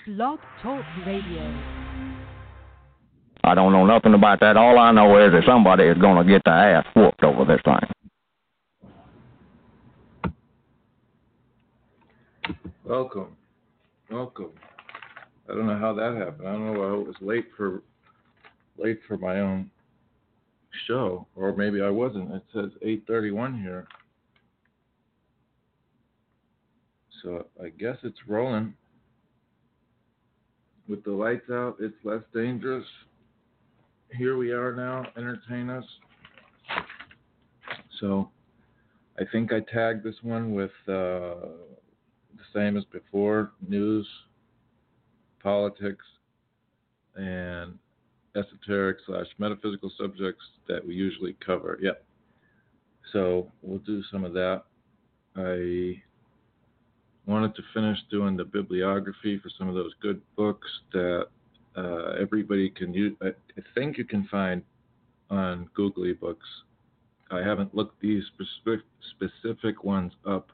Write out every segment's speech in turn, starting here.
Blog Talk Radio. I don't know nothing about that. All I know is that somebody is going to get their ass whooped over this thing. Welcome. I don't know how that happened. I don't know why it was late for my own show, or maybe I wasn't. It says 8:31 here, so I guess it's rolling. With the lights out, it's less dangerous. Here we are now. Entertain us. So I think I tagged this one with the same as before: news, politics, and esoteric/metaphysical subjects that we usually cover. Yep. So we'll do some of that. I wanted to finish doing the bibliography for some of those good books that everybody can use. I think you can find on Google eBooks. I haven't looked these specific ones up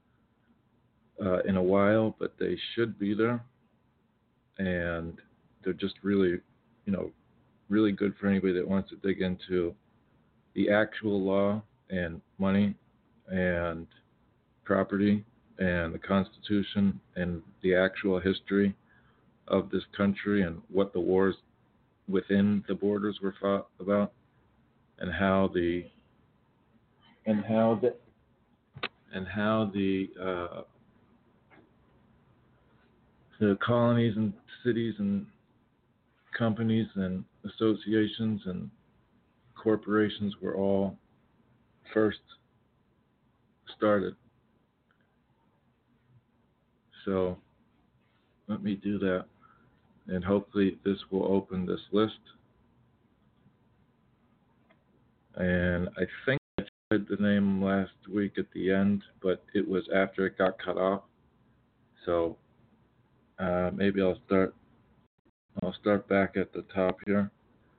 in a while, but they should be there. And they're just really, really good for anybody that wants to dig into the actual law and money and property and the Constitution and the actual history of this country and what the wars within the borders were fought about, and how the colonies and cities and companies and associations and corporations were all first started. So let me do that, and hopefully this will open this list. And I think I tried the name last week at the end, but it was after it got cut off. So maybe I'll start back at the top here.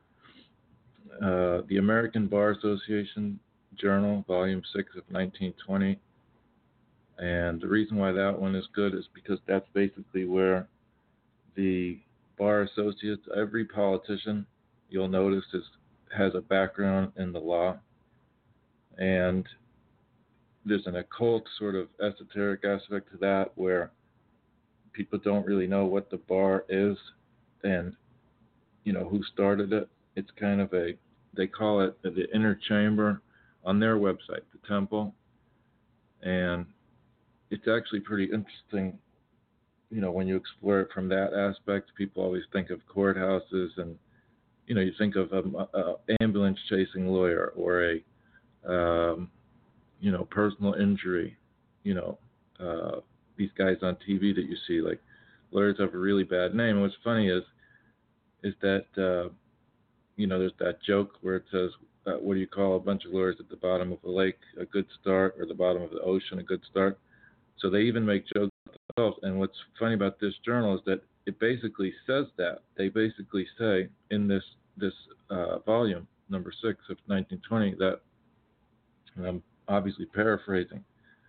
The American Bar Association Journal, Volume 6 of 1920. And the reason why that one is good is because that's basically where the bar associates, every politician, you'll notice, has a background in the law. And there's an occult sort of esoteric aspect to that where people don't really know what the bar is and, who started it. It's kind of they call it the inner chamber on their website, the temple. And it's actually pretty interesting, when you explore it from that aspect. People always think of courthouses and, you think of an ambulance chasing lawyer or a, personal injury, these guys on TV that you see, like lawyers have a really bad name. And what's funny is that, there's that joke where it says, what do you call a bunch of lawyers at the bottom of a lake, a good start, or the bottom of the ocean, a good start? So they even make jokes themselves. And what's funny about this journal is that it basically says that. They basically say in this volume, number 6 of 1920, that, and I'm obviously paraphrasing,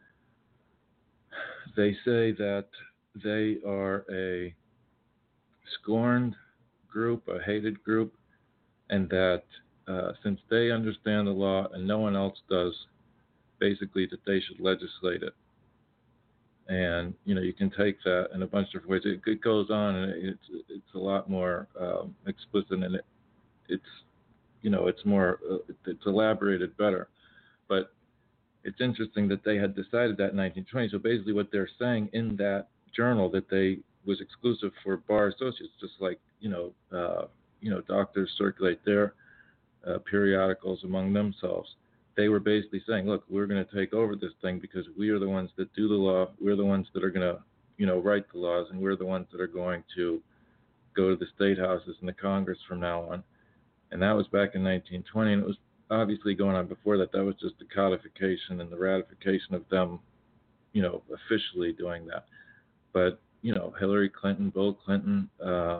they say that they are a scorned group, a hated group, and that since they understand the law and no one else does, basically that they should legislate it. And, you can take that in a bunch of different ways. It goes on, and it's a lot more explicit, and it's more, it's elaborated better. But it's interesting that they had decided that in 1920. So basically what they're saying in that journal, that they was exclusive for bar associates, just like, doctors circulate their periodicals among themselves. They were basically saying, look, we're going to take over this thing because we are the ones that do the law. We're the ones that are going to, write the laws, and we're the ones that are going to go to the state houses and the Congress from now on. And that was back in 1920, and it was obviously going on before that. That was just the codification and the ratification of them, officially doing that. But, Hillary Clinton, Bill Clinton,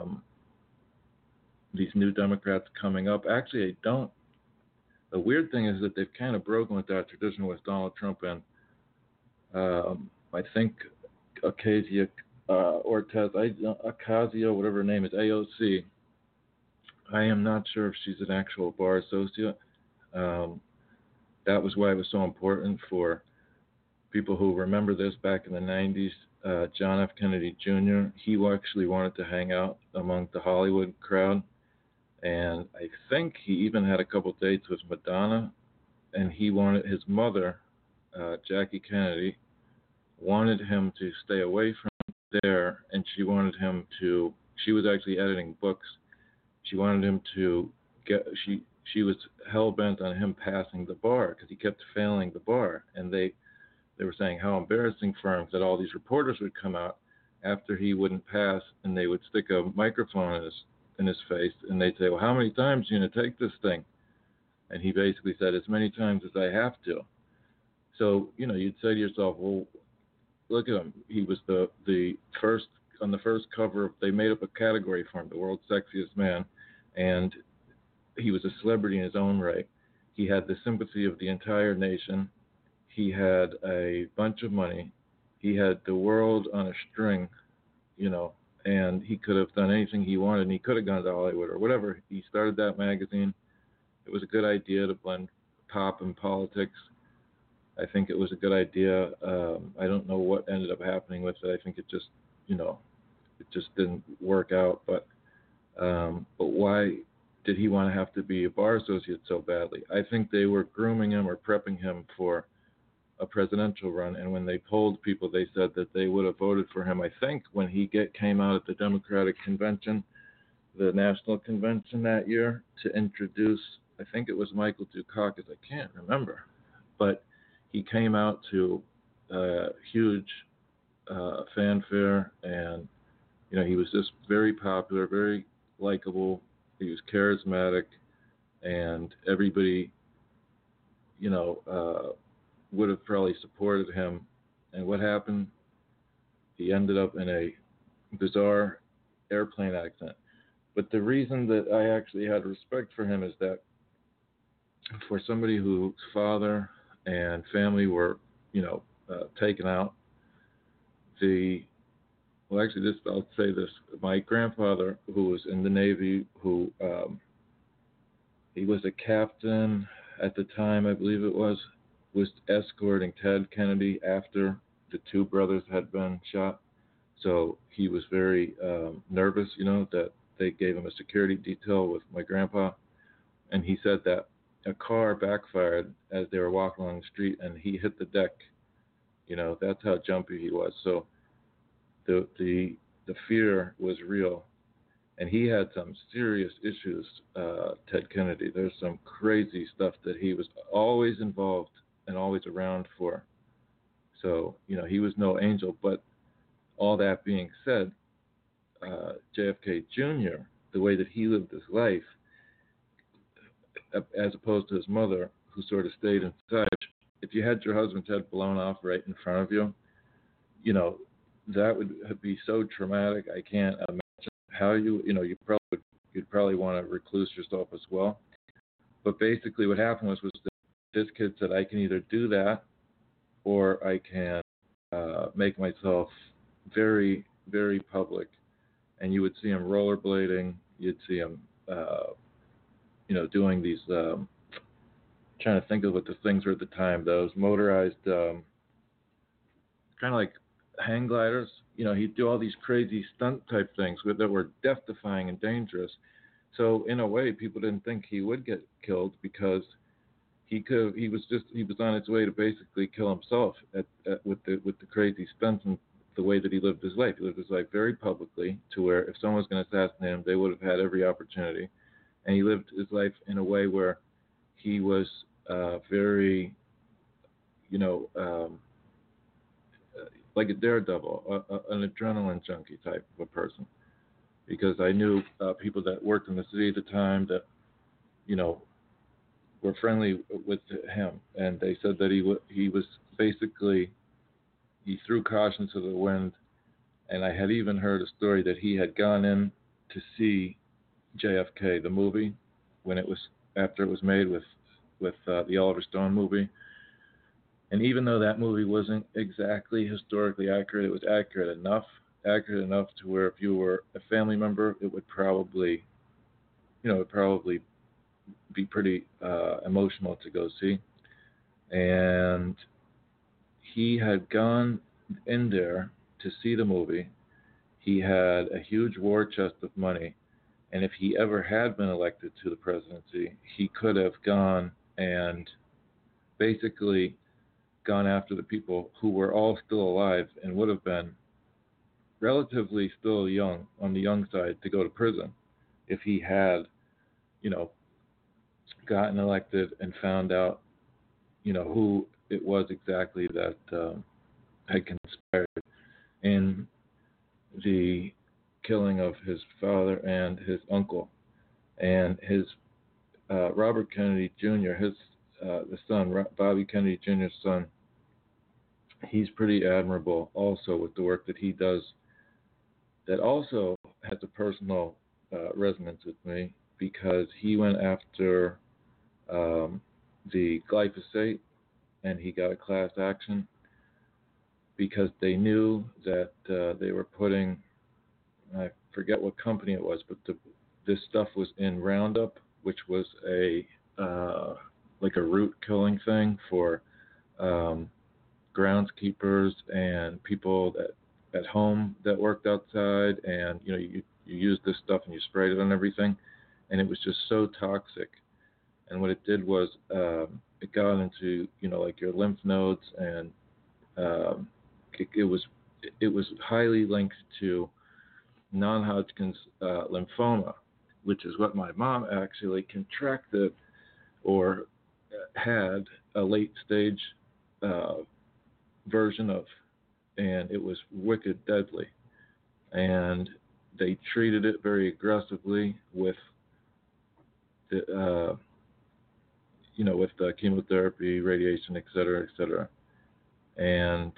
these new Democrats coming up, actually, I don't. The weird thing is that they've kind of broken with that tradition with Donald Trump and I think Ocasio, whatever her name is, AOC. I am not sure if she's an actual bar associate. Um, that was why it was so important for people who remember this back in the 90s. John F. Kennedy Jr., he actually wanted to hang out among the Hollywood crowd. And I think he even had a couple dates with Madonna. And he wanted his mother, Jackie Kennedy, wanted him to stay away from there. And she wanted him to, she was actually editing books. She wanted him to she was hell-bent on him passing the bar because he kept failing the bar. And they were saying how embarrassing for him that all these reporters would come out after he wouldn't pass, and they would stick a microphone in his face, and they'd say, well, how many times are you going to take this thing? And he basically said, as many times as I have to. So, you'd say to yourself, well, look at him. He was the first, on the first cover, they made up a category for him, the world's sexiest man, and he was a celebrity in his own right. He had the sympathy of the entire nation. He had a bunch of money. He had the world on a string, and he could have done anything he wanted, and he could have gone to Hollywood or whatever. He started that magazine. It was a good idea to blend pop and politics. I think it was a good idea. I don't know what ended up happening with it. I think it just, it just didn't work out. But why did he want to have to be a bar associate so badly? I think they were grooming him or prepping him for a presidential run, and when they polled people, they said that they would have voted for him. I think when he came out at the Democratic convention, the national convention that year, to introduce, I think it was Michael Dukakis, I can't remember, but he came out to huge fanfare, and he was just very popular, very likable. He was charismatic, and everybody, would have probably supported him. And what happened? He ended up in a bizarre airplane accident. But the reason that I actually had respect for him is that for somebody whose father and family were, taken out, I'll say this, my grandfather, who was in the Navy, who he was a captain at the time, I believe it was escorting Ted Kennedy after the two brothers had been shot. So he was very nervous, that they gave him a security detail with my grandpa. And he said that a car backfired as they were walking along the street, and he hit the deck. That's how jumpy he was. So the fear was real. And he had some serious issues, Ted Kennedy. There's some crazy stuff that he was always involved and always around for. So, he was no angel. But all that being said, JFK Jr., the way that he lived his life, as opposed to his mother, who sort of stayed inside, if you had your husband's head blown off right in front of you, that would be so traumatic. I can't imagine how you'd probably want to recluse yourself as well. But basically what happened was that this kid said, I can either do that or I can make myself very, very public. And you would see him rollerblading. You'd see him, doing these, trying to think of what the things were at the time, those motorized, kind of like hang gliders. He'd do all these crazy stunt type things that were death-defying and dangerous. So in a way, people didn't think he would get killed because he was on his way to basically kill himself with the crazy stunts and the way that he lived his life. He lived his life very publicly, to where if someone was going to assassinate him, they would have had every opportunity. And he lived his life in a way where he was very, like a daredevil, an adrenaline junkie type of a person. Because I knew people that worked in the city at the time that, were friendly with him, and they said that he was basically, he threw caution to the wind. And I had even heard a story that he had gone in to see JFK, the movie, after it was made with the Oliver Stone movie. And even though that movie wasn't exactly historically accurate, it was accurate enough accurate enough to where if you were a family member, it would probably, be pretty emotional to go see. And he had gone in there to see the movie. He had a huge war chest of money, and if he ever had been elected to the presidency, he could have gone and basically gone after the people who were all still alive and would have been relatively still young, on the young side, to go to prison if he had, you know, gotten elected and found out, who it was exactly that had conspired in the killing of his father and his uncle. And his Robert Kennedy Jr., the son, Bobby Kennedy Jr.'s son, he's pretty admirable also with the work that he does. That also has a personal resonance with me because he went after the glyphosate and he got a class action because they knew that they were putting, I forget what company it was, but this stuff was in Roundup, which was like a root killing thing for groundskeepers and people that at home that worked outside, and you used this stuff and you sprayed it on everything, and it was just so toxic. And what it did was it got into like your lymph nodes, and it was highly linked to non-Hodgkin's lymphoma, which is what my mom actually contracted or had a late stage version of, and it was wicked deadly. And they treated it very aggressively with the with the chemotherapy, radiation, et cetera, and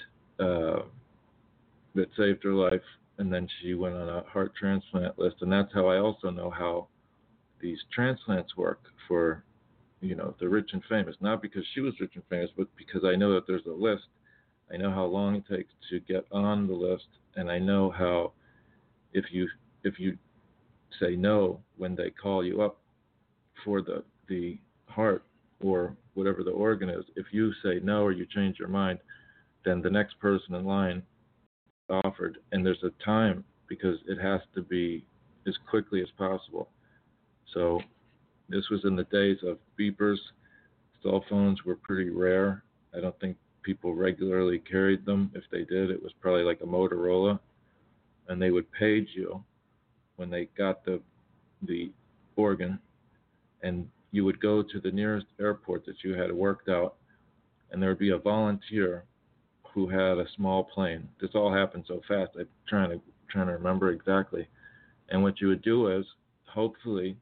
that saved her life. And then she went on a heart transplant list, and that's how I also know how these transplants work for the rich and famous. Not because she was rich and famous, but because I know that there's a list. I know how long it takes to get on the list, and I know how if you say no when they call you up for the heart or whatever the organ is, if you say no or you change your mind, then the next person in line offered, and there's a time because it has to be as quickly as possible. So this was in the days of beepers. Cell phones were pretty rare. I don't think people regularly carried them. If they did, it was probably like a Motorola, and they would page you when they got the organ, and you would go to the nearest airport that you had worked out, and there would be a volunteer who had a small plane. This all happened so fast. I'm trying to remember exactly. And what you would do is, hopefully,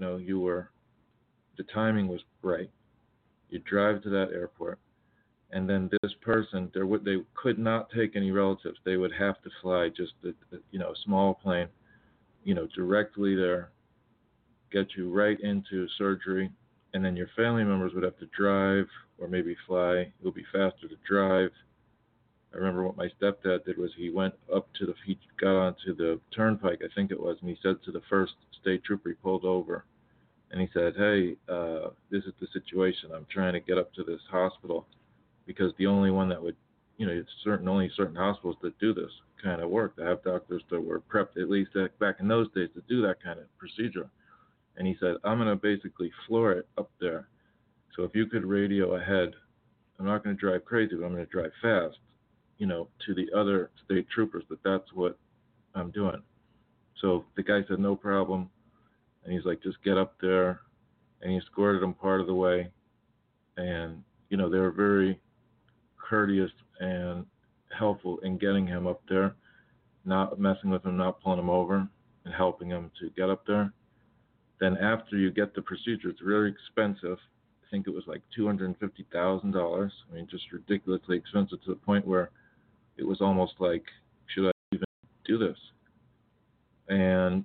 the timing was right. You drive to that airport, and then this person, they could not take any relatives. They would have to fly just a small plane, directly there, get you right into surgery, and then your family members would have to drive or maybe fly. It would be faster to drive. I remember what my stepdad did was he got onto the turnpike, I think it was, and he said to the first state trooper, he pulled over, and he said, "Hey, this is the situation. I'm trying to get up to this hospital," because the only one that would, only certain hospitals that do this kind of work, that have doctors that were prepped, at least back in those days, to do that kind of procedure. And he said, "I'm going to basically floor it up there. So if you could radio ahead, I'm not going to drive crazy, but I'm going to drive fast, to the other state troopers that that's what I'm doing." So the guy said, "No problem." And he's like, "Just get up there." And he escorted him part of the way. And, they were very courteous and helpful in getting him up there, not messing with him, not pulling him over, and helping him to get up there. Then after you get the procedure, it's really expensive. I think it was like $250,000. I mean, just ridiculously expensive, to the point where it was almost like, should I even do this? And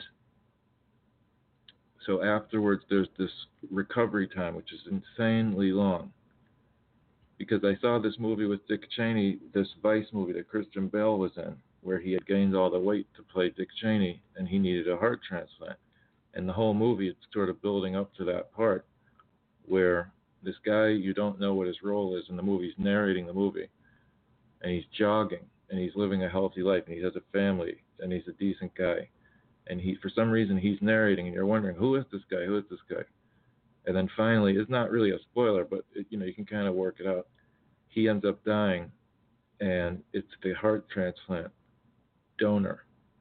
so afterwards, there's this recovery time, which is insanely long. Because I saw this movie with Dick Cheney, this Vice movie that Christian Bale was in, where he had gained all the weight to play Dick Cheney, and he needed a heart transplant. And the whole movie, it's sort of building up to that part where this guy, you don't know what his role is in the movie. He's narrating the movie, and he's jogging, and he's living a healthy life, and he has a family, and he's a decent guy. And he, for some reason, he's narrating, and you're wondering, who is this guy? Who is this guy? And then finally, it's not really a spoiler, but you can kind of work it out. He ends up dying, and it's the heart transplant donor.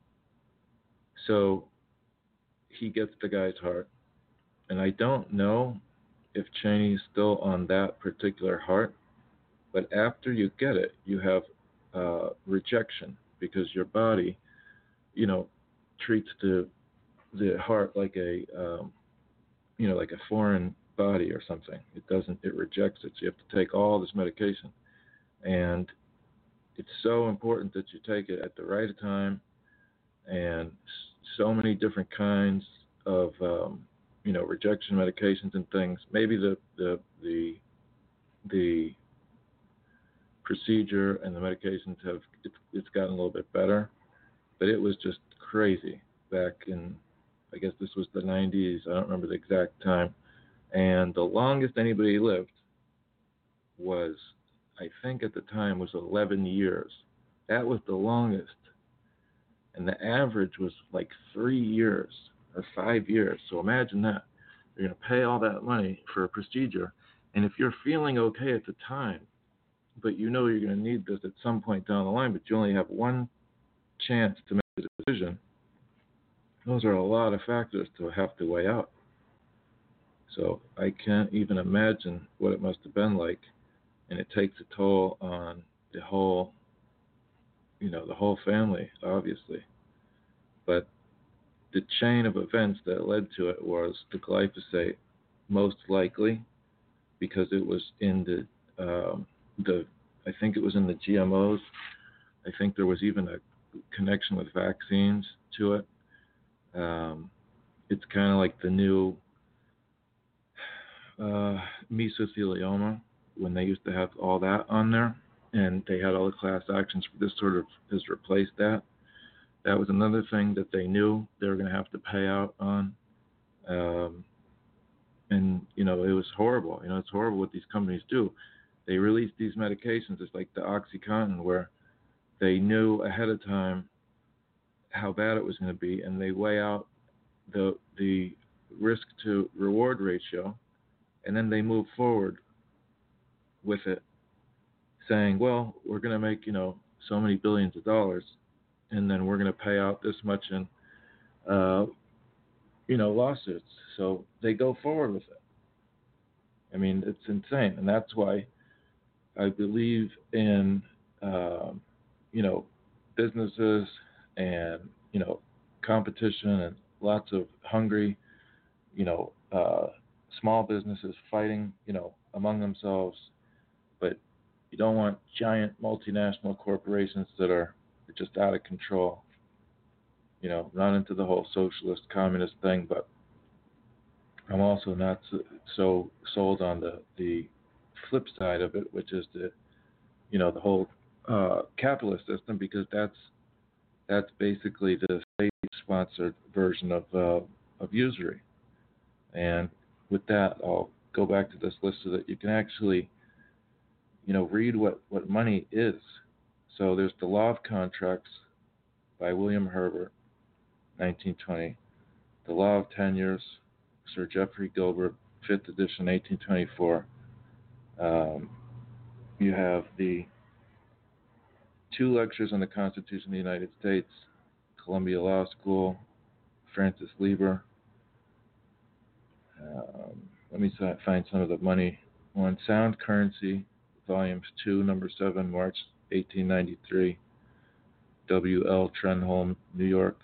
So he gets the guy's heart, and I don't know if Cheney's still on that particular heart, but after you get it, you have rejection because your body, treats the heart like a like a foreign body or something. It rejects it. So you have to take all this medication, and it's so important that you take it at the right time, and so many different kinds of rejection medications and things. Maybe the procedure and the medications it's gotten a little bit better, but it was just crazy back in, I guess this was the 90s. I don't remember the exact time. And the longest anybody lived was, I think at the time, was 11 years. That was the longest. And the average was like 3 years or 5 years. So imagine that. You're going to pay all that money for a procedure. And if you're feeling okay at the time, but you know you're going to need this at some point down the line, but you only have one chance to make a decision, those are a lot of factors to have to weigh out. So I can't even imagine what it must have been like, and it takes a toll on the whole family, obviously. But the chain of events that led to it was the glyphosate, most likely, because it was in I think it was in the GMOs. I think there was even a connection with vaccines to it. It's kind of like the new mesothelioma, when they used to have all that on there, and they had all the class actions. This sort of has replaced that. That was another thing that they knew they were going to have to pay out on. And, it was horrible. It's horrible what these companies do. They release these medications. It's like the OxyContin, where they knew ahead of time how bad it was going to be, and they weigh out the risk to reward ratio, and then they move forward with it, saying, well, we're going to make, so many billions of dollars, and then we're going to pay out this much in, lawsuits. So they go forward with it. I mean, it's insane. And that's why I believe in, businesses and, competition and lots of hungry, small businesses fighting, among themselves. But you don't want giant multinational corporations that are just out of control, not into the whole socialist communist thing. But I'm also not so sold on the flip side of it, which is the whole capitalist system, because that's basically the state-sponsored version of usury. And with that, I'll go back to this list so that you can actually, read what money is. So there's The Law of Contracts by William Herbert, 1920. The Law of Tenures, Sir Geoffrey Gilbert, 5th edition, 1824. You have the 2 lectures on the Constitution of the United States, Columbia Law School, Francis Lieber. Let me find some of the money on Sound Currency, Volumes 2, Number 7, March 1893, W.L. Trenholm, New York.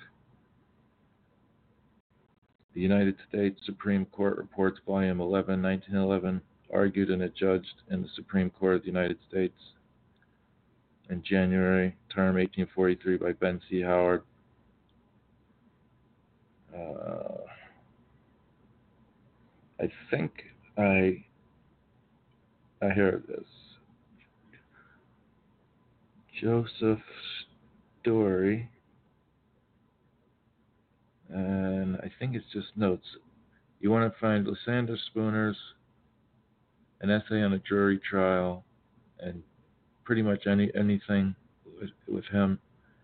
The United States Supreme Court Reports, Volume 11, 1911, argued and adjudged in the Supreme Court of the United States. In January, term 1843 by Ben C. Howard. I think I hear this. Joseph story, and I think it's just notes. You want to find Lysander Spooner's An Essay on a Jury Trial, and pretty much anything with him.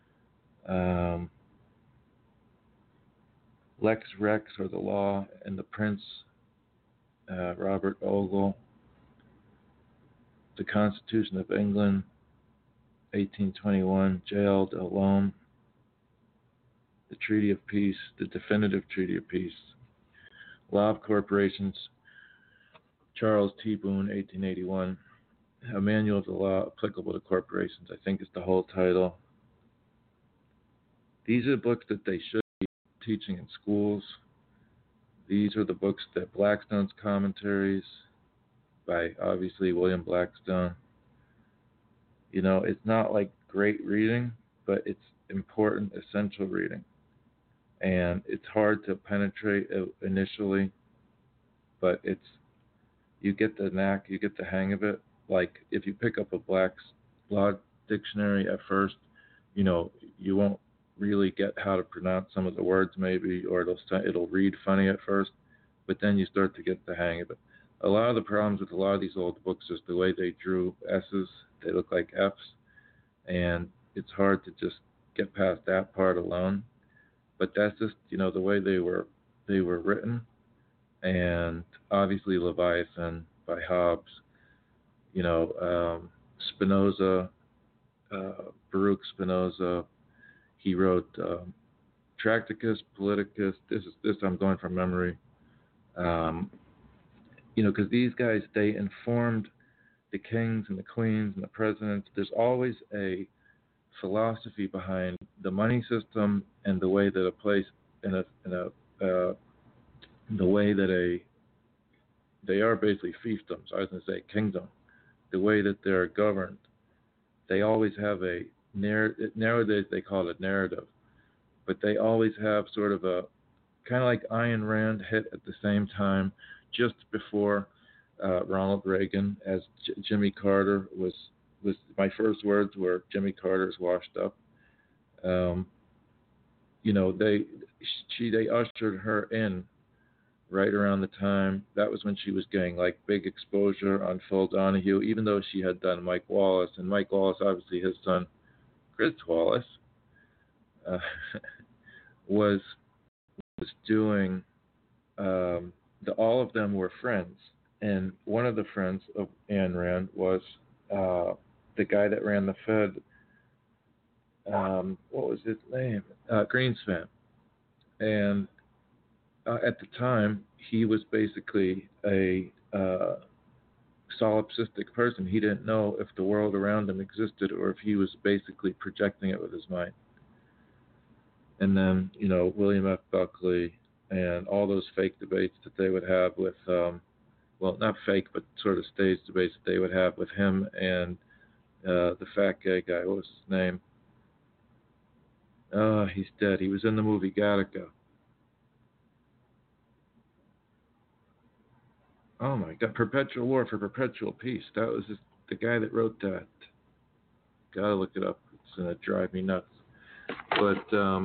Lex Rex, or The Law and the Prince, Robert Ogle. The Constitution of England, 1821, J.L. Delhomme. The Treaty of Peace, the Definitive Treaty of Peace. Law of Corporations, Charles T. Boone, 1881. A Manual of the Law Applicable to Corporations, I think is the whole title. These are books that they should be teaching in schools. These are the books that Blackstone's Commentaries, by obviously William Blackstone. You know, it's not like great reading, but it's important, essential reading. And it's hard to penetrate initially, but you get the knack, you get the hang of it. Like if you pick up a Black's Law Dictionary at first, you know, you won't really get how to pronounce some of the words maybe, or it'll read funny at first, but then you start to get the hang of it. A lot of the problems with a lot of these old books is the way they drew S's. They look like F's, and it's hard to just get past that part alone. But that's just, you know, the way they were written. And obviously Leviathan by Hobbes, you know, Spinoza, Baruch Spinoza, he wrote Tracticus Politicus. This I'm going from memory. You know, because these guys, they informed the kings and the queens and the presidents. There's always a philosophy behind the money system and the way that a place the way that they are basically fiefdoms. I was going to say kingdom. The way that they're governed, they always have a nowadays they call it narrative, but they always have sort of a kind of like Ayn Rand hit at the same time, just before Ronald Reagan, as Jimmy Carter was. My first words were Jimmy Carter's washed up. You know, they ushered her in right around the time. That was when she was getting like big exposure on Phil Donahue, even though she had done Mike Wallace, and Mike Wallace, obviously his son Chris Wallace, was doing. All of them were friends, and one of the friends of Ayn Rand was the guy that ran the Fed. What was his name? Greenspan. And at the time, he was basically a solipsistic person. He didn't know if the world around him existed or if he was basically projecting it with his mind. And then, you know, William F. Buckley and all those fake debates that they would have with, well, not fake, but sort of staged debates that they would have with him and the fat gay guy. What was his name? He's dead. He was in the movie Gattaca. Oh my God! Perpetual War for Perpetual Peace. That was the guy that wrote that. Gotta look it up. It's gonna drive me nuts. But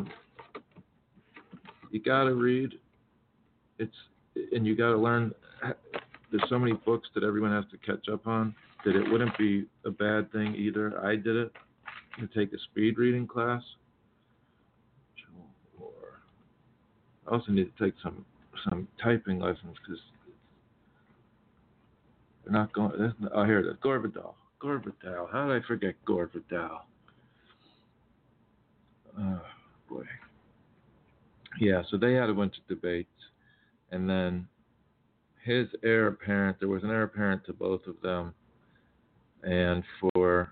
you gotta read. And you gotta learn. There's so many books that everyone has to catch up on that it wouldn't be a bad thing either. I did it to take a speed reading class. I also need to take some typing lessons because they're not going. Oh, here it is. Gore Vidal. How did I forget Gore Vidal? Oh boy. Yeah. So they had a bunch of debates, and then his heir apparent. There was an heir apparent to both of them, and for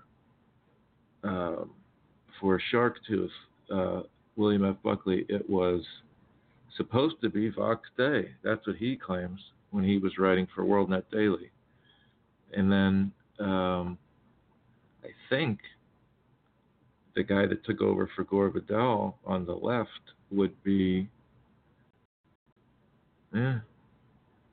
Sharktooth, William F. Buckley, it was supposed to be Vox Day. That's what he claims when he was writing for WorldNet Daily. And then I think the guy that took over for Gore Vidal on the left would be the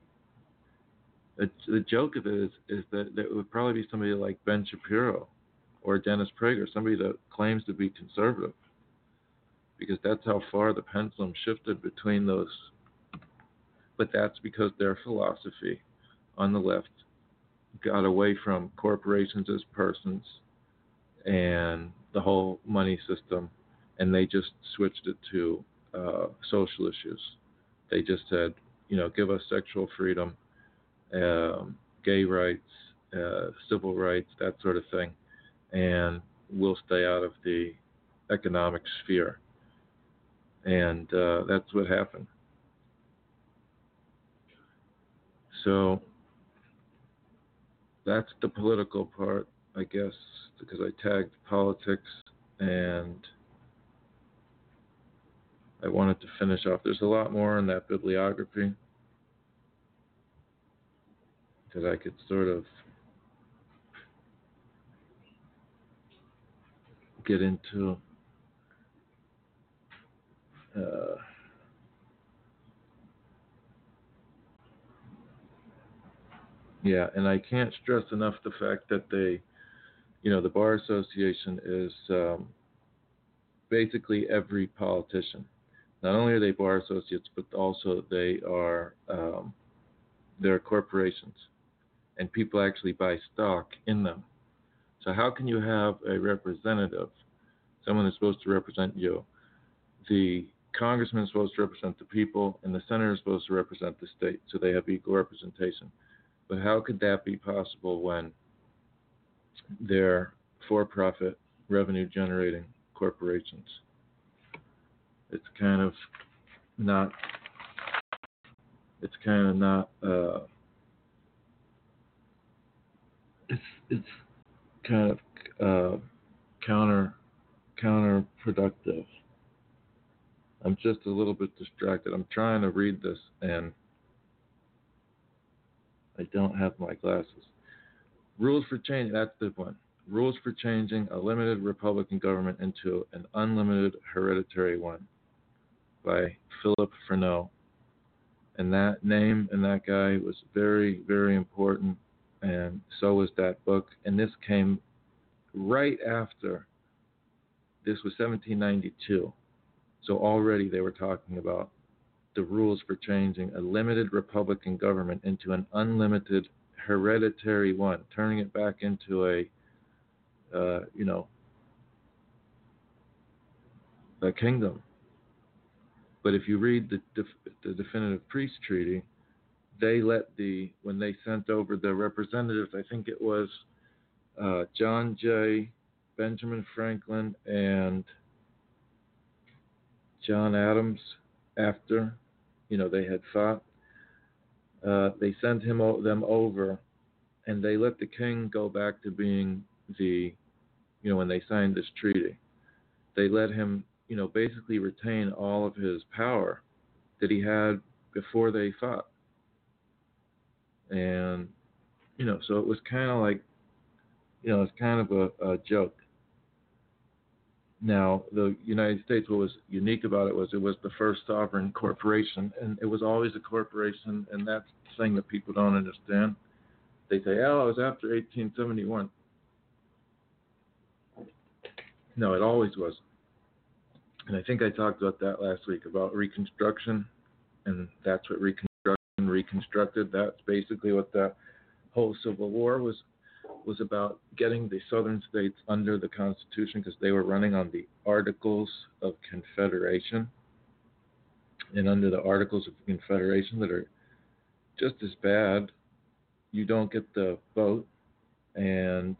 joke of it is that it would probably be somebody like Ben Shapiro, or Dennis Prager, somebody that claims to be conservative, because that's how far the pendulum shifted between those. But that's because their philosophy on the left got away from corporations as persons and the whole money system, and they just switched it to social issues. They just said, give us sexual freedom, gay rights, civil rights, that sort of thing, and we'll stay out of the economic sphere. And that's what happened. So that's the political part, I guess, because I tagged politics, and I wanted to finish off. There's a lot more in that bibliography, because I could sort of get into and I can't stress enough the fact that they, the Bar Association is basically every politician. Not only are they bar associates, but also they're corporations, and people actually buy stock in them. So how can you have a representative, someone who's supposed to represent you? The congressman is supposed to represent the people, and the senator is supposed to represent the state, so they have equal representation. But how could that be possible when they're for-profit, revenue-generating corporations? It's kind of not. It's kind of counterproductive. I'm just a little bit distracted. I'm trying to read this, and I don't have my glasses. Rules for change. That's the one. Rules for changing a limited Republican government into an unlimited hereditary one, by Philip Freneau. And that name and that guy was very, very important, and so was that book. And this came right after. This was 1792. So already they were talking about the rules for changing a limited Republican government into an unlimited hereditary one, turning it back into a kingdom. But if you read the definitive peace treaty, they when they sent over the representatives, I think it was John Jay, Benjamin Franklin, and John Adams, after they had fought, they sent them over, and they let the king go back to being when they signed this treaty, they let him basically retain all of his power that he had before they fought. And so it was kind of like it's kind of a joke. Now, the United States, what was unique about it was the first sovereign corporation, and it was always a corporation, and that's the thing that people don't understand. They say, oh, it was after 1871. No, it always was. And I think I talked about that last week, about Reconstruction, and that's what reconstructed. That's basically what the whole Civil War was about, getting the southern states under the Constitution, because they were running on the Articles of Confederation. And under the Articles of Confederation, that are just as bad, you don't get the vote, and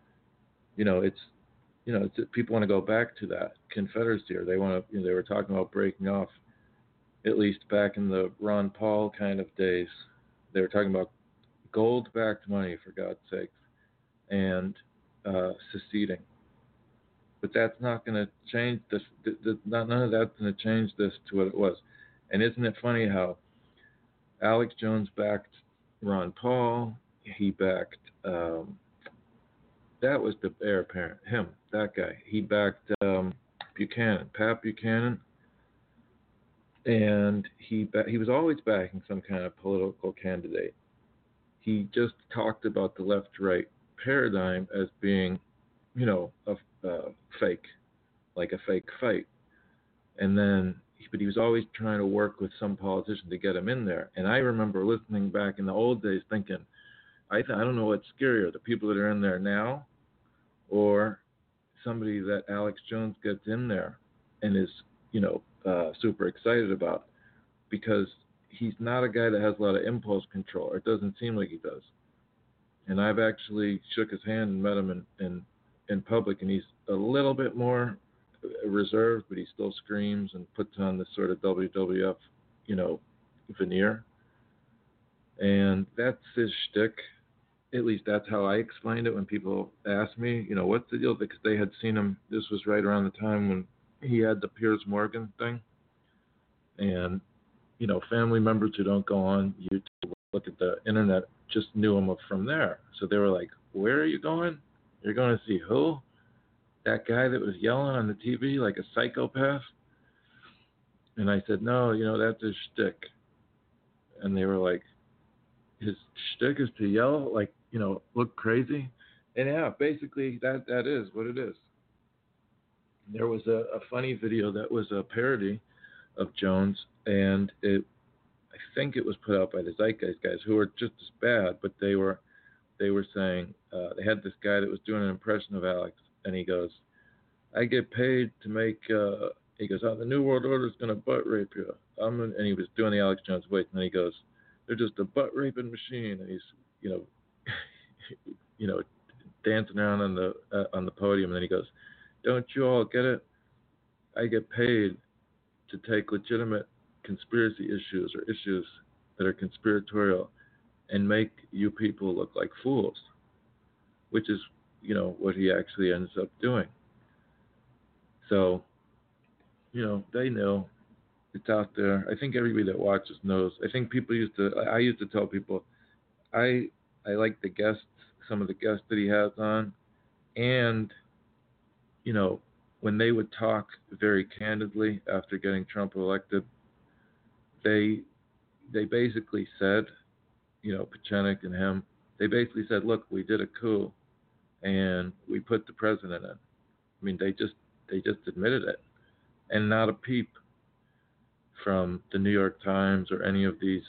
it's people want to go back to that Confederacy, or they want to. They were talking about breaking off, at least back in the Ron Paul kind of days. They were talking about gold-backed money, for God's sakes, and seceding. But that's not going to change this. None of that's going to change this to what it was. And isn't it funny how Alex Jones backed Ron Paul? He backed. That was the heir apparent. That guy. He backed Buchanan, Pat Buchanan, and he was always backing some kind of political candidate. He just talked about the left-right paradigm as being fake, like a fake fight. And then, but he was always trying to work with some politician to get him in there. And I remember listening back in the old days thinking, I don't know what's scarier, the people that are in there now or somebody that Alex Jones gets in there and is, super excited about, because he's not a guy that has a lot of impulse control, or it doesn't seem like he does. And I've actually shook his hand and met him in public, and he's a little bit more reserved, but he still screams and puts on this sort of WWF, veneer. And that's his shtick. At least that's how I explained it when people asked me, what's the deal? Because they had seen him. This was right around the time when he had the Piers Morgan thing. And, family members who don't go on YouTube, look at the internet, just knew him from there. So they were like, where are you going? You're going to see who? That guy that was yelling on the TV like a psychopath? And I said, no, that's his shtick. And they were like, his shtick is to yell, like, look crazy? And yeah, basically that is what it is. There was a funny video that was a parody of Jones, and I think it was put out by the Zeitgeist guys, who were just as bad, but they were saying, they had this guy that was doing an impression of Alex, and he goes, I get paid to make, he goes, the New World Order is going to butt rape you. And he was doing the Alex Jones voice, and then he goes, they're just a butt raping machine, and he's, dancing around on the podium, and then he goes, don't you all get it? I get paid to take legitimate conspiracy issues or issues that are conspiratorial and make you people look like fools, which is, what he actually ends up doing. So, they know it's out there. I think everybody that watches knows. I think I used to tell people, I like the guests, some of the guests that he has on, and, when they would talk very candidly after getting Trump elected, they basically said, Pachenik and him, they basically said, look, we did a coup and we put the president in. I mean, they just admitted it. And not a peep from the New York Times or any of these,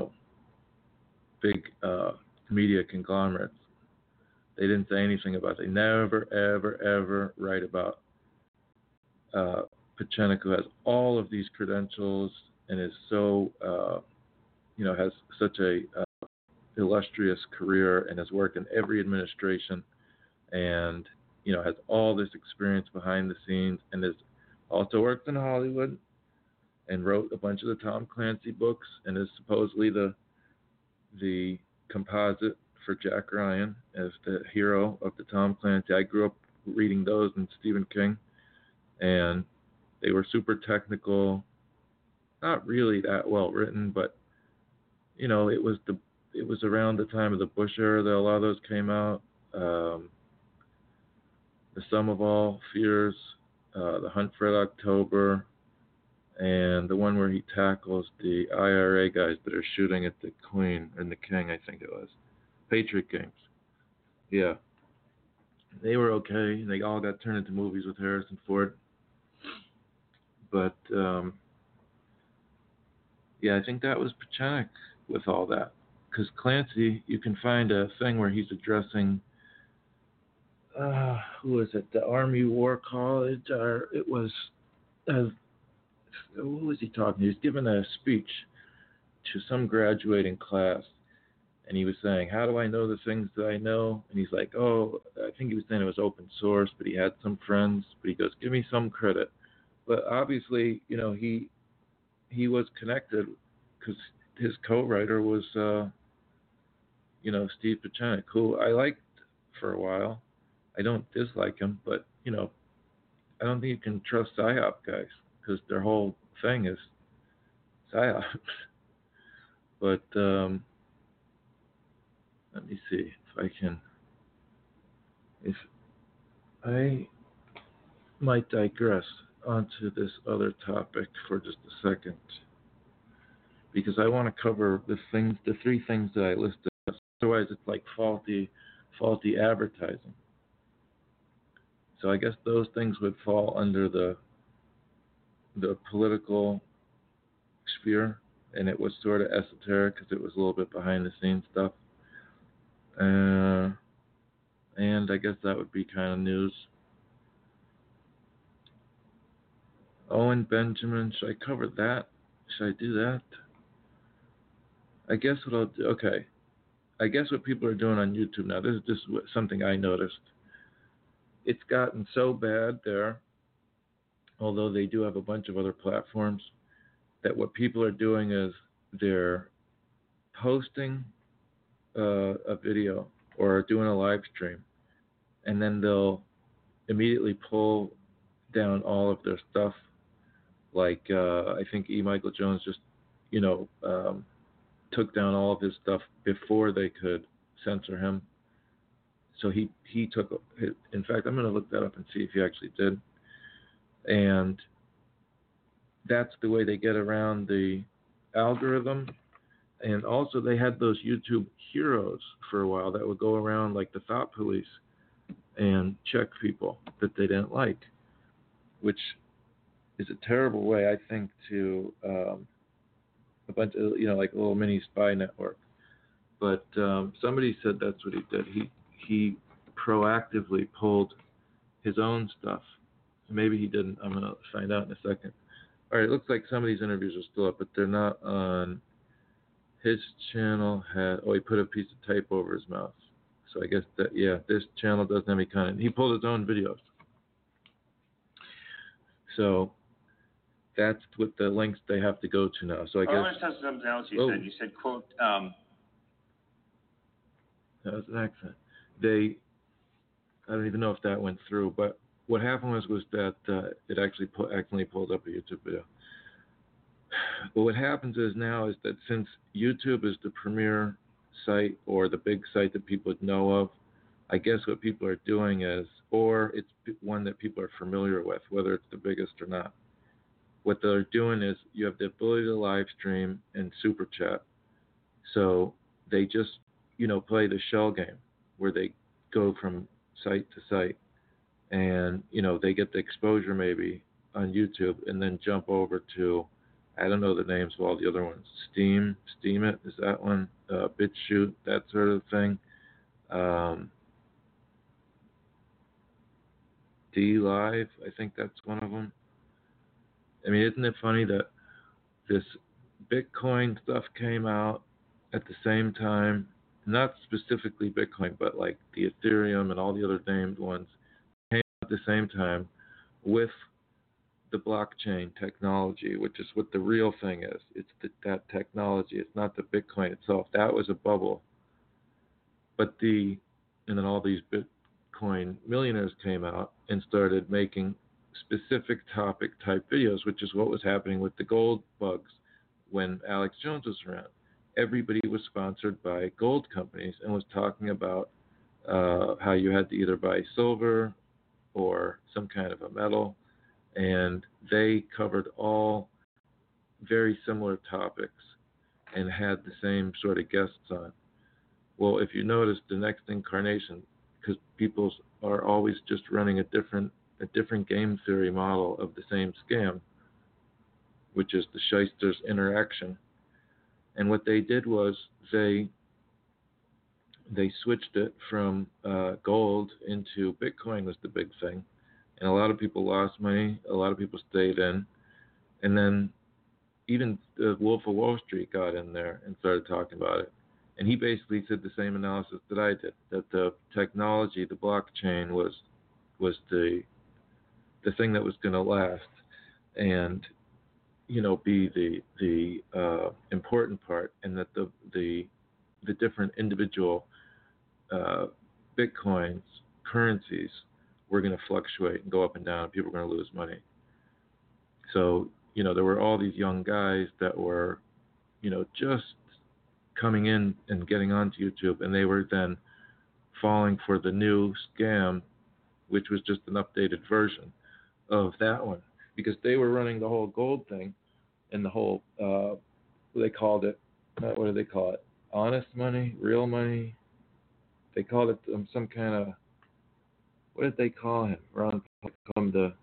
big media conglomerates. They didn't say anything about it. They never, ever, ever write about Pachenik, who has all of these credentials and is so, has such a illustrious career and has worked in every administration and, has all this experience behind the scenes and has also worked in Hollywood and wrote a bunch of the Tom Clancy books and is supposedly the composite for Jack Ryan as the hero of the Tom Clancy. I grew up reading those and Stephen King, and they were super technical, not really that well written, but it was around the time of the Bush era that a lot of those came out. The Sum of All Fears, The Hunt for Red October, and the one where he tackles the IRA guys that are shooting at the Queen and the King, I think it was. Patriot Games. Yeah. They were okay, and they all got turned into movies with Harrison Ford. But, I think that was Pachenik with all that. Because Clancy, you can find a thing where he's addressing, who was it? The Army War College, or it was, what was he talking? He was giving a speech to some graduating class, and he was saying, how do I know the things that I know? And he's like, I think he was saying it was open source, but he had some friends. But he goes, give me some credit. But obviously, he was connected because his co-writer was, Steve Pachenik, who I liked for a while. I don't dislike him, but, I don't think you can trust PSYOP guys because their whole thing is PSYOP. But let me see if I might digress onto this other topic for just a second, because I want to cover the three things that I listed. Otherwise, it's like faulty advertising. So I guess those things would fall under the political sphere, and it was sort of esoteric because it was a little bit behind the scenes stuff. And I guess that would be kind of news. Owen Benjamin, should I cover that? Should I do that? I guess what I'll do, okay. I guess what people are doing on YouTube now, this is just something I noticed. It's gotten so bad there, although they do have a bunch of other platforms, that what people are doing is they're posting a video or doing a live stream, and then they'll immediately pull down all of their stuff. Like I think E. Michael Jones just, took down all of his stuff before they could censor him. So he took, in fact, I'm going to look that up and see if he actually did. And that's the way they get around the algorithm. And also they had those YouTube heroes for a while that would go around like the thought police and check people that they didn't like, which is a terrible way, I think, to a bunch of, like a little mini spy network. But somebody said that's what he did. He proactively pulled his own stuff. Maybe he didn't. I'm going to find out in a second. All right, it looks like some of these interviews are still up, but they're not on his channel. He put a piece of tape over his mouth. So I guess that, this channel doesn't have any content. He pulled his own videos. So that's what the links they have to go to now. So I guess. I want to tell something else you said. You said, quote, that was an accent. I don't even know if that went through, but what happened was that it actually accidentally pulled up a YouTube video. But what happens is that since YouTube is the premier site or the big site that people would know of, I guess what people are doing is, or it's one that people are familiar with, whether it's the biggest or not. What they're doing is you have the ability to live stream and super chat. So they just, play the shell game where they go from site to site and, they get the exposure maybe on YouTube and then jump over to, I don't know the names of all the other ones. Steam It is that one, BitChute, that sort of thing. DLive, I think that's one of them. I mean, isn't it funny that this Bitcoin stuff came out at the same time? Not specifically Bitcoin, but like the Ethereum and all the other named ones came out at the same time with the blockchain technology, which is what the real thing is. It's that technology. It's not the Bitcoin itself. That was a bubble. But and then all these Bitcoin millionaires came out and started making specific topic type videos, which is what was happening with the gold bugs when Alex Jones was around. Everybody was sponsored by gold companies and was talking about how you had to either buy silver or some kind of a metal, and they covered all very similar topics and had the same sort of guests on. Well, if you notice, the next incarnation, because people are always just running a different game theory model of the same scam, which is the shyster's interaction. And what they did was they switched it from gold into Bitcoin was the big thing. And a lot of people lost money. A lot of people stayed in. And then even the Wolf of Wall Street got in there and started talking about it. And he basically said the same analysis that I did, that the technology, the blockchain was the thing that was going to last and, be the important part, and that the different individual Bitcoins, currencies, were going to fluctuate and go up and down. People were going to lose money. So, there were all these young guys that were, just coming in and getting onto YouTube, and they were then falling for the new scam, which was just an updated version of that one, because they were running the whole gold thing and the whole, they called it, what do they call it? Honest money, real money. They called it some kind of, what did they call him? Ron Paul called him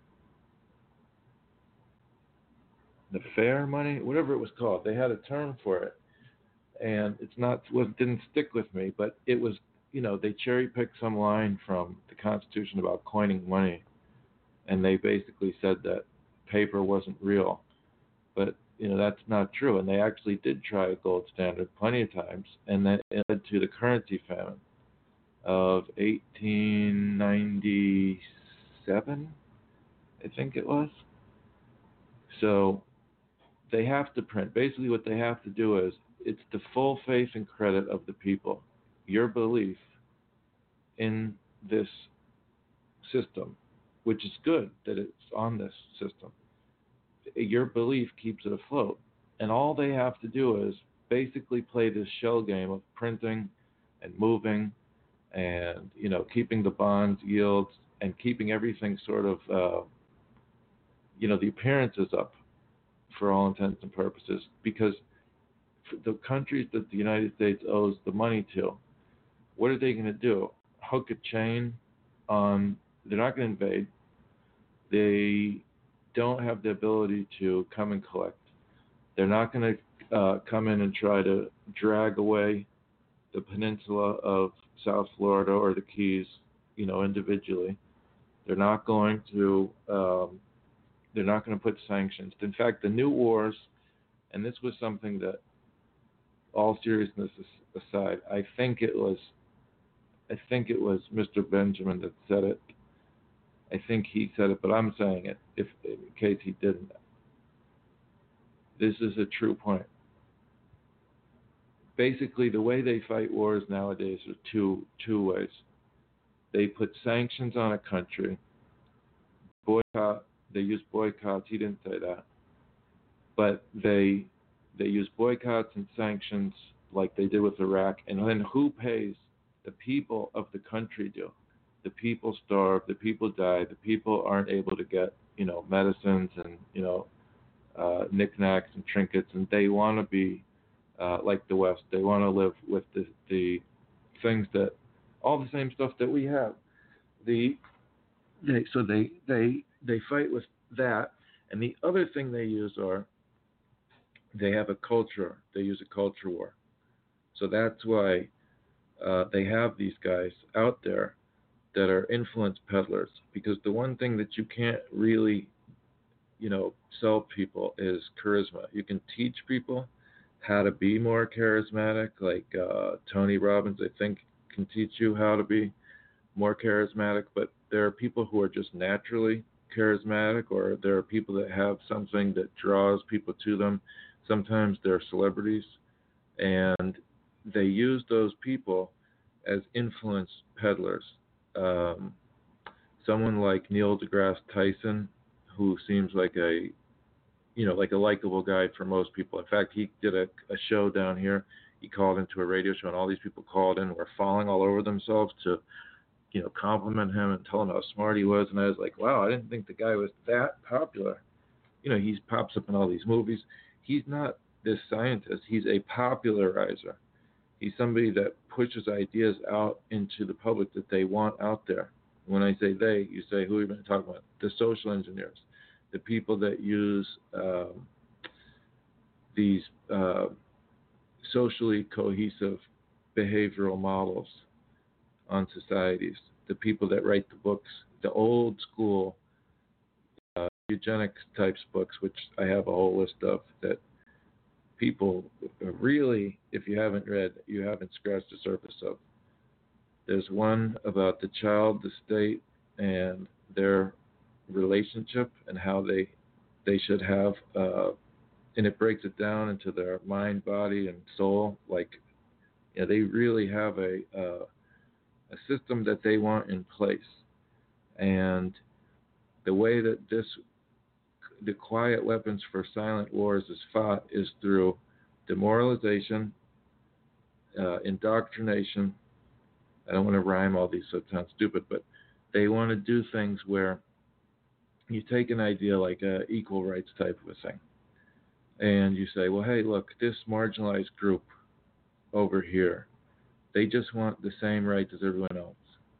the fair money, whatever it was called. They had a term for it, and didn't stick with me. But it was, they cherry picked some line from the Constitution about coining money, and they basically said that paper wasn't real. But that's not true, and they actually did try a gold standard plenty of times, and that led to the currency famine of 1897, I think it was. So they have to print. Basically, what they have to do is, it's the full faith and credit of the people. Your belief in this system, which is good that it's on this system. Your belief keeps it afloat. And all they have to do is basically play this shell game of printing and moving and, keeping the bonds yields and keeping everything sort of, the appearances up for all intents and purposes, because the countries that the United States owes the money to, what are they going to do? Hook a chain on? They're not going to invade. They don't have the ability to come and collect. They're not going to come in and try to drag away the peninsula of South Florida or the Keys, individually. They're not going to. They're not going to put sanctions. In fact, the new wars, and this was something that, all seriousness aside, I think it was Mr. Benjamin that said it. I think he said it, but I'm saying it in case he didn't. This is a true point. Basically, the way they fight wars nowadays are two ways. They put sanctions on a country, boycott. They use boycotts. He didn't say that, but they use boycotts and sanctions like they did with Iraq. And then who pays? The people of the country do. The people starve. The people die. The people aren't able to get medicines and knickknacks and trinkets, and they want to be like the West. They want to live with the things that, all the same stuff that we have. So they fight with that, and the other thing they use they have a culture. They use a culture war. So that's why they have these guys out there that are influence peddlers, because the one thing that you can't really sell people is charisma. You can teach people how to be more charismatic, like Tony Robbins, I think, can teach you how to be more charismatic, but there are people who are just naturally charismatic, or there are people that have something that draws people to them. Sometimes they're celebrities, and they use those people as influence peddlers. Someone like Neil deGrasse Tyson, who seems like a likable guy for most people. In fact, he did a show down here. He called into a radio show, and all these people called in and were falling all over themselves to, compliment him and tell him how smart he was. And I was like, wow, I didn't think the guy was that popular. He pops up in all these movies. He's not this scientist. He's a popularizer. He's somebody that pushes ideas out into the public that they want out there. When I say they, you say, who are you going to talk about? The social engineers, the people that use these socially cohesive behavioral models on societies, the people that write the books, the old school eugenics types books, which I have a whole list of, that people really, if you haven't read, you haven't scratched the surface of. There's one about the child, the state, and their relationship and how they should have, and it breaks it down into their mind, body, and soul. They really have a system that they want in place. And the way that the quiet weapons for silent wars is fought is through demoralization, indoctrination. I don't want to rhyme all these so it sounds stupid, but they want to do things where you take an idea like a equal rights type of a thing, and you say, well, hey, look, this marginalized group over here, they just want the same rights as everyone else.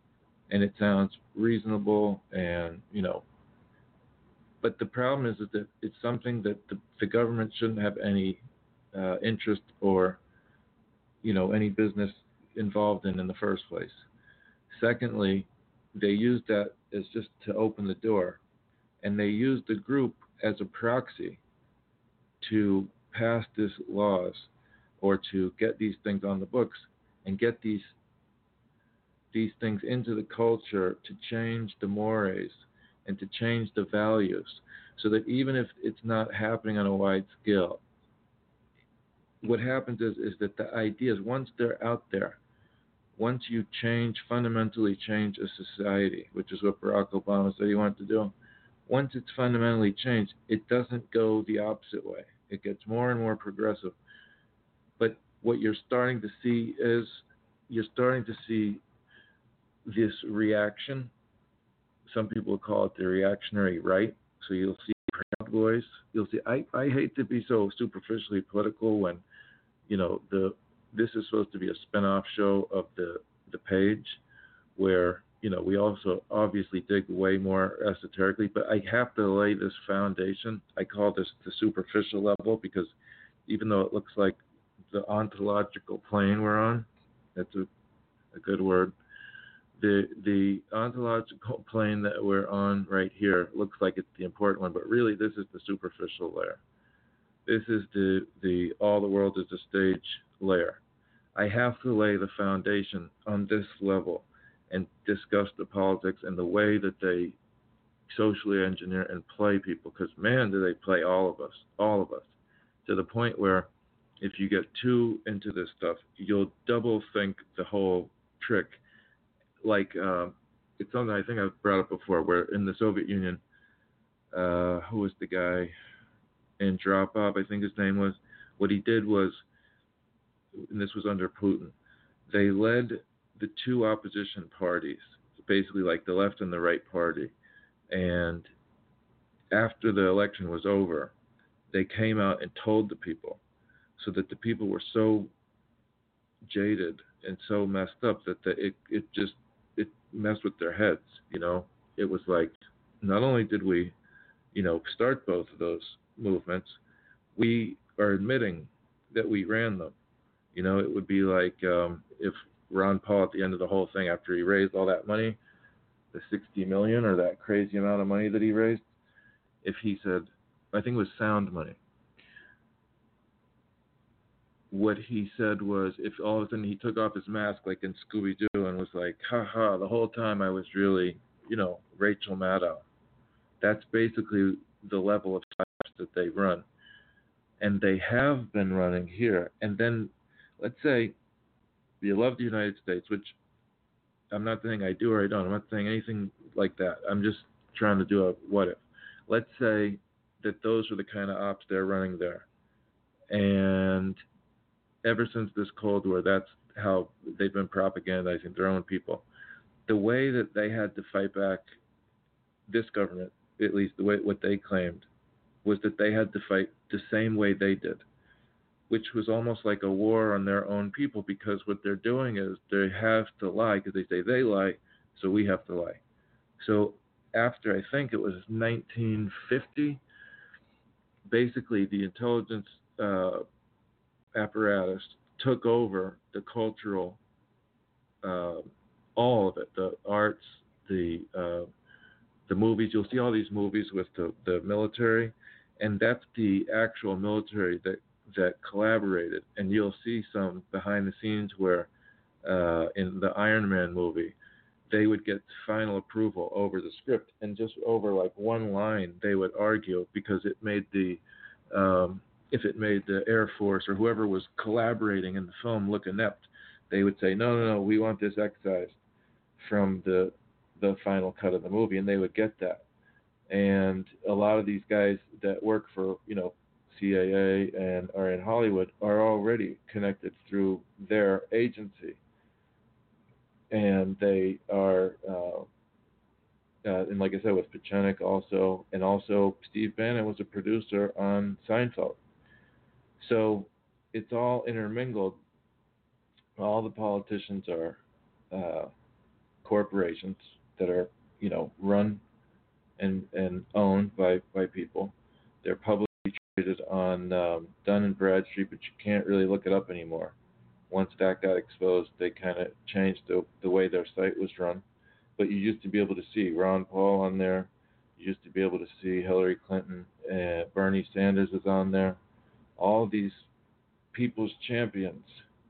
and it sounds reasonable, and but the problem is that it's something that the government shouldn't have any interest or any business involved in the first place. Secondly, they use that as just to open the door, and they use the group as a proxy to pass these laws or to get these things on the books and get these things into the culture to change the mores and to change the values, so that even if it's not happening on a wide scale, what happens is that the ideas, once they're out there, once you fundamentally change a society, which is what Barack Obama said he wanted to do, once it's fundamentally changed, it doesn't go the opposite way. It gets more and more progressive. But what you're starting to see is this reaction. Some people call it the reactionary right. So you'll see Proud Boys. You'll see. I hate to be so superficially political when, this is supposed to be a spin-off show of the Page, where we also obviously dig way more esoterically. But I have to lay this foundation. I call this the superficial level, because even though it looks like the ontological plane we're on, that's a good word. The ontological plane that we're on right here looks like it's the important one, but really this is the superficial layer. This is the all the world is a stage layer. I have to lay the foundation on this level and discuss the politics and the way that they socially engineer and play people, because man, do they play all of us, to the point where if you get too into this stuff, you'll double think the whole trick. Like, it's something I think I've brought up before, where in the Soviet Union, who was the guy? Andropov, I think his name was. What he did was, and this was under Putin, they led the two opposition parties, basically like the left and the right party. And after the election was over, they came out and told the people, so that the people were so jaded and so messed up that it messed with their heads. It was like, not only did we start both of those movements, we are admitting that we ran them. It would be like if Ron Paul, at the end of the whole thing, after he raised all that money, the $60 million or that crazy amount of money that he raised, if he said, I think it was sound money, what he said was, if all of a sudden he took off his mask like in Scooby-Doo and was like, ha, the whole time I was really, Rachel Maddow. That's basically the level of psyops that they run. And they have been running here. And then, let's say, you love the United States, which I'm not saying I do or I don't. I'm not saying anything like that. I'm just trying to do a what if. Let's say that those are the kind of ops they're running there. And ever since this Cold War, that's how they've been propagandizing their own people. The way that they had to fight back this government, at least the way what they claimed, was that they had to fight the same way they did, which was almost like a war on their own people, because what they're doing is they have to lie, because they say they lie, so we have to lie. So after, I think it was 1950, basically the intelligence apparatus took over the cultural, all of it, the arts, the movies. You'll see all these movies with the military, and that's the actual military that collaborated. And you'll see some behind the scenes where in the Iron Man movie, they would get final approval over the script, and just over like one line they would argue, because it made if it made the Air Force or whoever was collaborating in the film look inept, they would say, no, we want this excised from the final cut of the movie, and they would get that. And a lot of these guys that work for CAA and are in Hollywood are already connected through their agency, and they are and like I said, with Pachenik also, and also Steve Bannon was a producer on Seinfeld. So it's all intermingled. All the politicians are corporations that are, run and owned by people. They're publicly traded on Dun and Bradstreet, but you can't really look it up anymore. Once that got exposed, they kind of changed the way their site was run. But you used to be able to see Ron Paul on there. You used to be able to see Hillary Clinton. Bernie Sanders is on there. All these people's champions.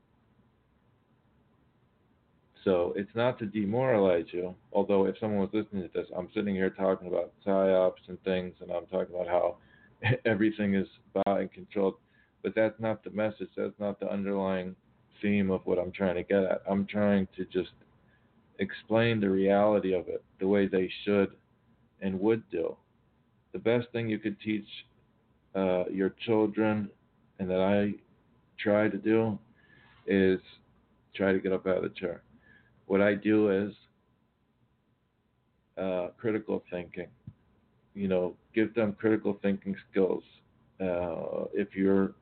So it's not to demoralize you, although if someone was listening to this, I'm sitting here talking about psyops and things, and I'm talking about how everything is bought and controlled. But that's not the message. That's not the underlying theme of what I'm trying to get at. I'm trying to just explain the reality of it the way they should and would do. The best thing you could teach your children, and that I try to do, is try to get up out of the chair. What I do is critical thinking. Give them critical thinking skills. If you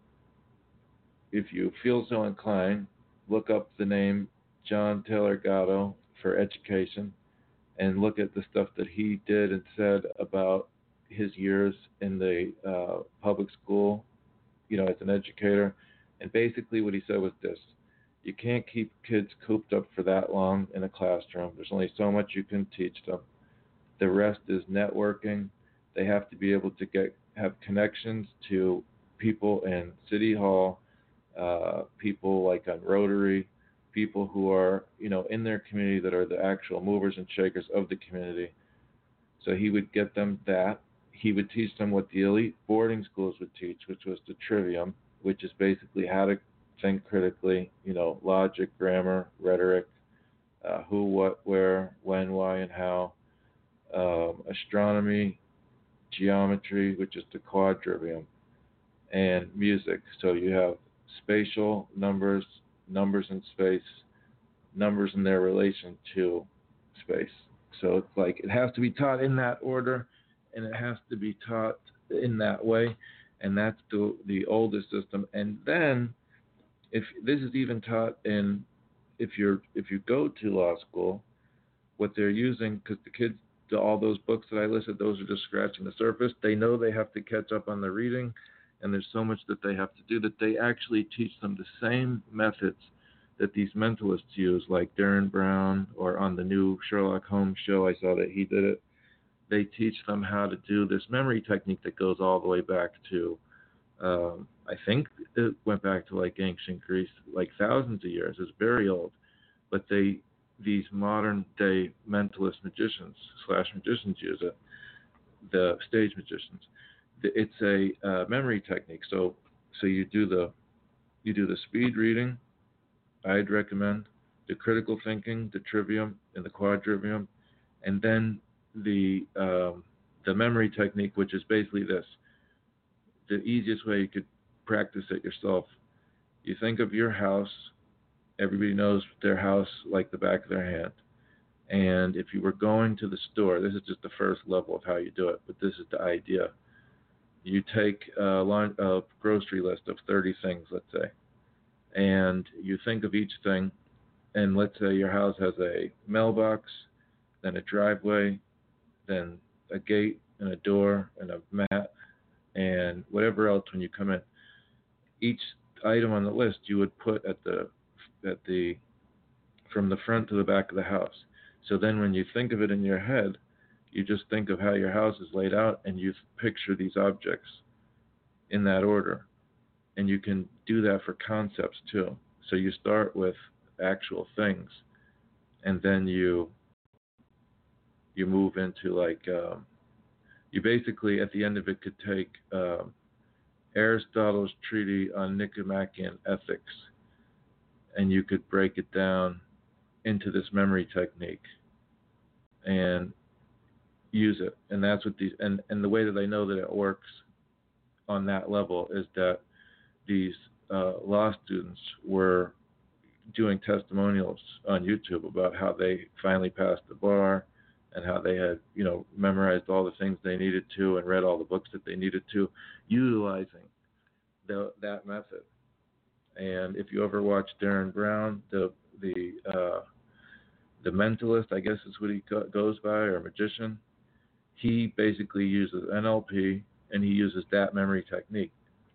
feel so inclined, look up the name John Taylor Gatto for education, and look at the stuff that he did and said about his years in the public school, as an educator. And basically what he said was this: you can't keep kids cooped up for that long in a classroom. There's only so much you can teach them. The rest is networking. They have to be able to have connections to people in City Hall, people like on Rotary, people who are, in their community that are the actual movers and shakers of the community. So he would get them that. He would teach them what the elite boarding schools would teach, which was the trivium, which is basically how to think critically, logic, grammar, rhetoric, who, what, where, when, why, and how, astronomy, geometry, which is the quadrivium, and music. So you have spatial numbers, numbers in space, numbers in their relation to space. So it's like it has to be taught in that order, and it has to be taught in that way, and that's the oldest system. And then, if this is even taught if you go to law school, what they're using, because the kids, all those books that I listed, those are just scratching the surface. They know they have to catch up on the reading, and there's so much that they have to do that they actually teach them the same methods that these mentalists use, like Darren Brown, or on the new Sherlock Holmes show, I saw that he did it. They teach them how to do this memory technique that goes all the way back to, I think it went back to like ancient Greece, like thousands of years. It's very old. But these modern day mentalist magicians / magicians use it, the stage magicians. It's a memory technique. So you do the speed reading. I'd recommend the critical thinking, the trivium and the quadrivium, and then the memory technique, which is basically this. The easiest way you could practice it yourself. You think of your house. Everybody knows their house like the back of their hand. And if you were going to the store, this is just the first level of how you do it, but this is the idea. You take a grocery list of 30 things, let's say, and you think of each thing, and let's say your house has a mailbox, then a driveway, then a gate and a door and a mat and whatever else when you come in. Each item on the list you would put at the from the front to the back of the house. So then when you think of it in your head, you just think of how your house is laid out, and you picture these objects in that order. And you can do that for concepts too. So you start with actual things, and then you move into like you basically at the end of it could take Aristotle's treatise on Nicomachean Ethics, and you could break it down into this memory technique and use it. And that's what these, and the way that I know that it works on that level is that these law students were doing testimonials on YouTube about how they finally passed the bar and how they had, memorized all the things they needed to and read all the books that they needed to, utilizing that method. And if you ever watch Darren Brown, the the mentalist, I guess is what he goes by, or magician. He basically uses NLP and he uses that memory technique.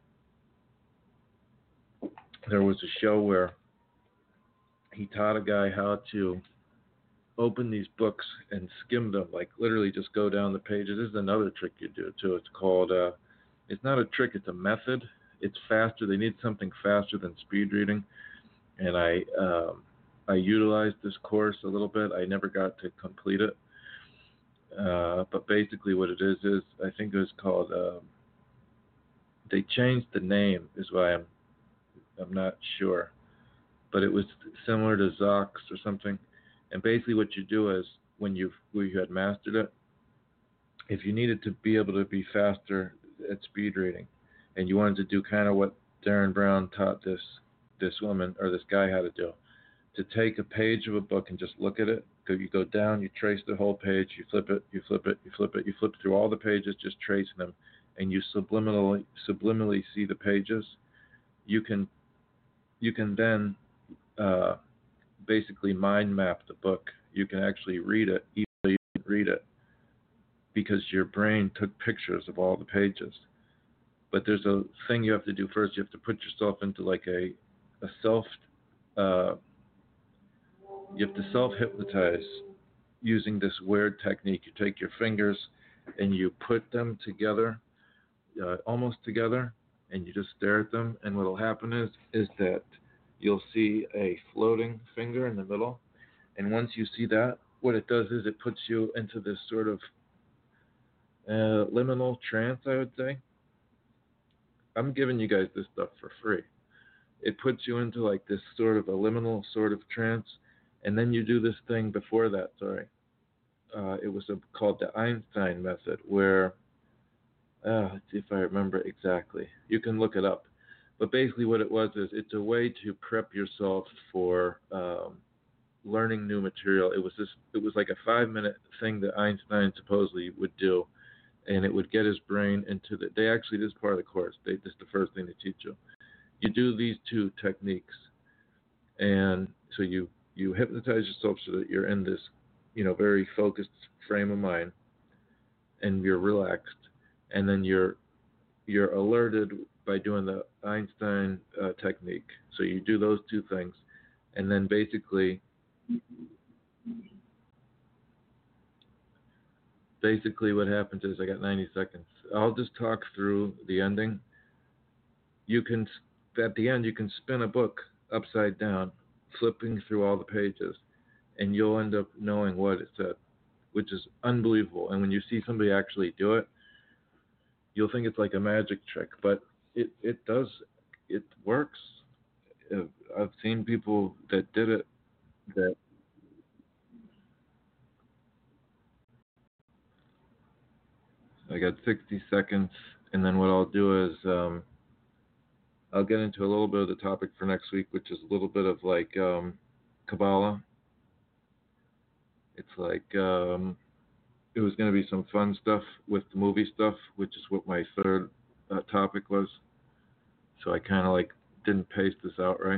There was a show where he taught a guy how to open these books and skim them, like literally just go down the pages. This is another trick you do too. It's called, it's not a trick, it's a method. It's faster. They need something faster than speed reading. And I utilized this course a little bit. I never got to complete it. But basically what it is I think it was called, they changed the name is why I'm not sure. But it was similar to Zox or something. And basically what you do is when you had mastered it, if you needed to be able to be faster at speed reading and you wanted to do kind of what Darren Brown taught this woman or this guy how to do, to take a page of a book and just look at it. You go down, you trace the whole page, you flip it, you flip it, you flip it, you flip through all the pages, just tracing them, and you subliminally see the pages. You can then basically mind map the book. You can actually read it, even though you didn't read it, because your brain took pictures of all the pages. But there's a thing you have to do first. You have to put yourself into like a self. You have to self-hypnotize using this weird technique. You take your fingers and you put them together, almost together, and you just stare at them. And what will happen is that you'll see a floating finger in the middle. And once you see that, what it does is it puts you into this sort of liminal trance, I would say. I'm giving you guys this stuff for free. It puts you into like this sort of a liminal sort of trance. And then you do this thing before that, it was called the Einstein method, where, let's see if I remember exactly. You can look it up. But basically what it was is it's a way to prep yourself for learning new material. It was like a 5-minute thing that Einstein supposedly would do, and it would get his brain into this is part of the course. This is the first thing they teach you. You do these two techniques, and so you hypnotize yourself so that you're in this, very focused frame of mind, and you're relaxed, and then you're alerted by doing the Einstein technique. So you do those two things, and then basically what happens is, I got 90 seconds. I'll just talk through the ending. At the end, you can spin a book upside down, flipping through all the pages, and you'll end up knowing what it said, which is unbelievable. And when you see somebody actually do it, you'll think it's like a magic trick, but it works. I've seen people that did it that I got 60 seconds, and then what I'll do is I'll get into a little bit of the topic for next week, which is a little bit of like Kabbalah. It's like it was going to be some fun stuff with the movie stuff, which is what my third topic was. So I kind of like didn't pace this out right.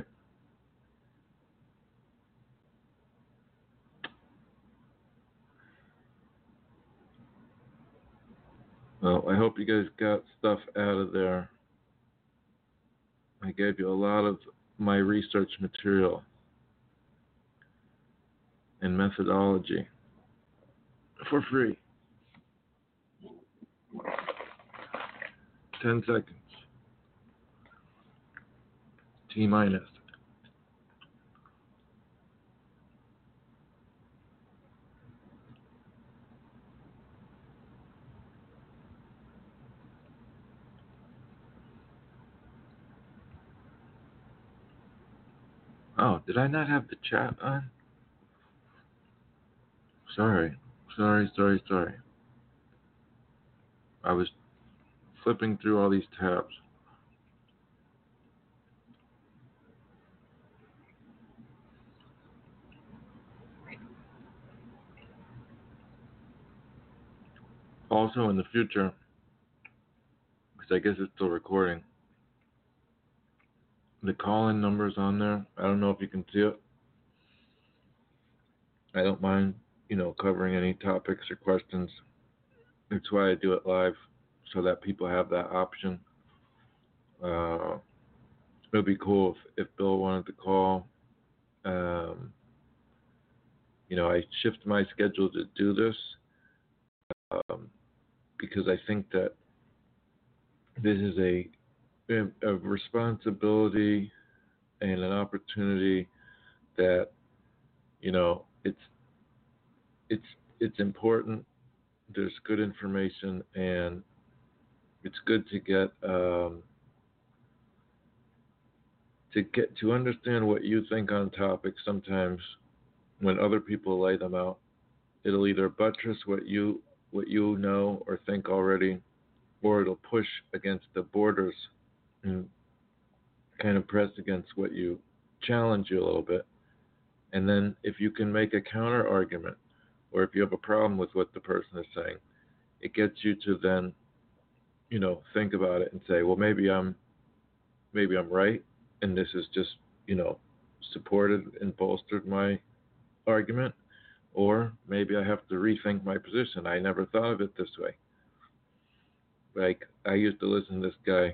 Well, I hope you guys got stuff out of there. I gave you a lot of my research material and methodology for free. 10 seconds. T-minus. Oh, did I not have the chat on? Sorry. I was flipping through all these tabs. Also in the future, because I guess it's still recording, the call-in number's on there. I don't know if you can see it. I don't mind, covering any topics or questions. That's why I do it live, so that people have that option. It would be cool if Bill wanted to call. I shift my schedule to do this because I think that this is a responsibility and an opportunity that it's important. There's good information, and it's good to get to understand what you think on topics. Sometimes when other people lay them out, it'll either buttress what you know or think already, or it'll push against the borders and kind of press against what you challenge you a little bit. And then if you can make a counter argument, or if you have a problem with what the person is saying, it gets you to then, think about it and say, well, maybe I'm right, and this is just, supported and bolstered my argument, or maybe I have to rethink my position. I never thought of it this way. Like, I used to listen to this guy,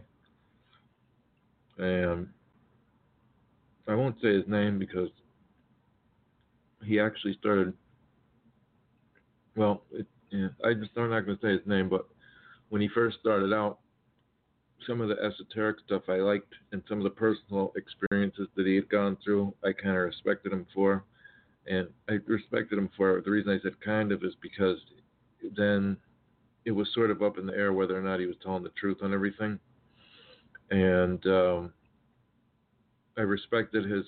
and I won't say his name because he actually started, I'm not going to say his name, but when he first started out, some of the esoteric stuff I liked, and some of the personal experiences that he had gone through, I kind of respected him for. And I respected him for it. The reason I said kind of is because then it was sort of up in the air whether or not he was telling the truth on everything. And I respected his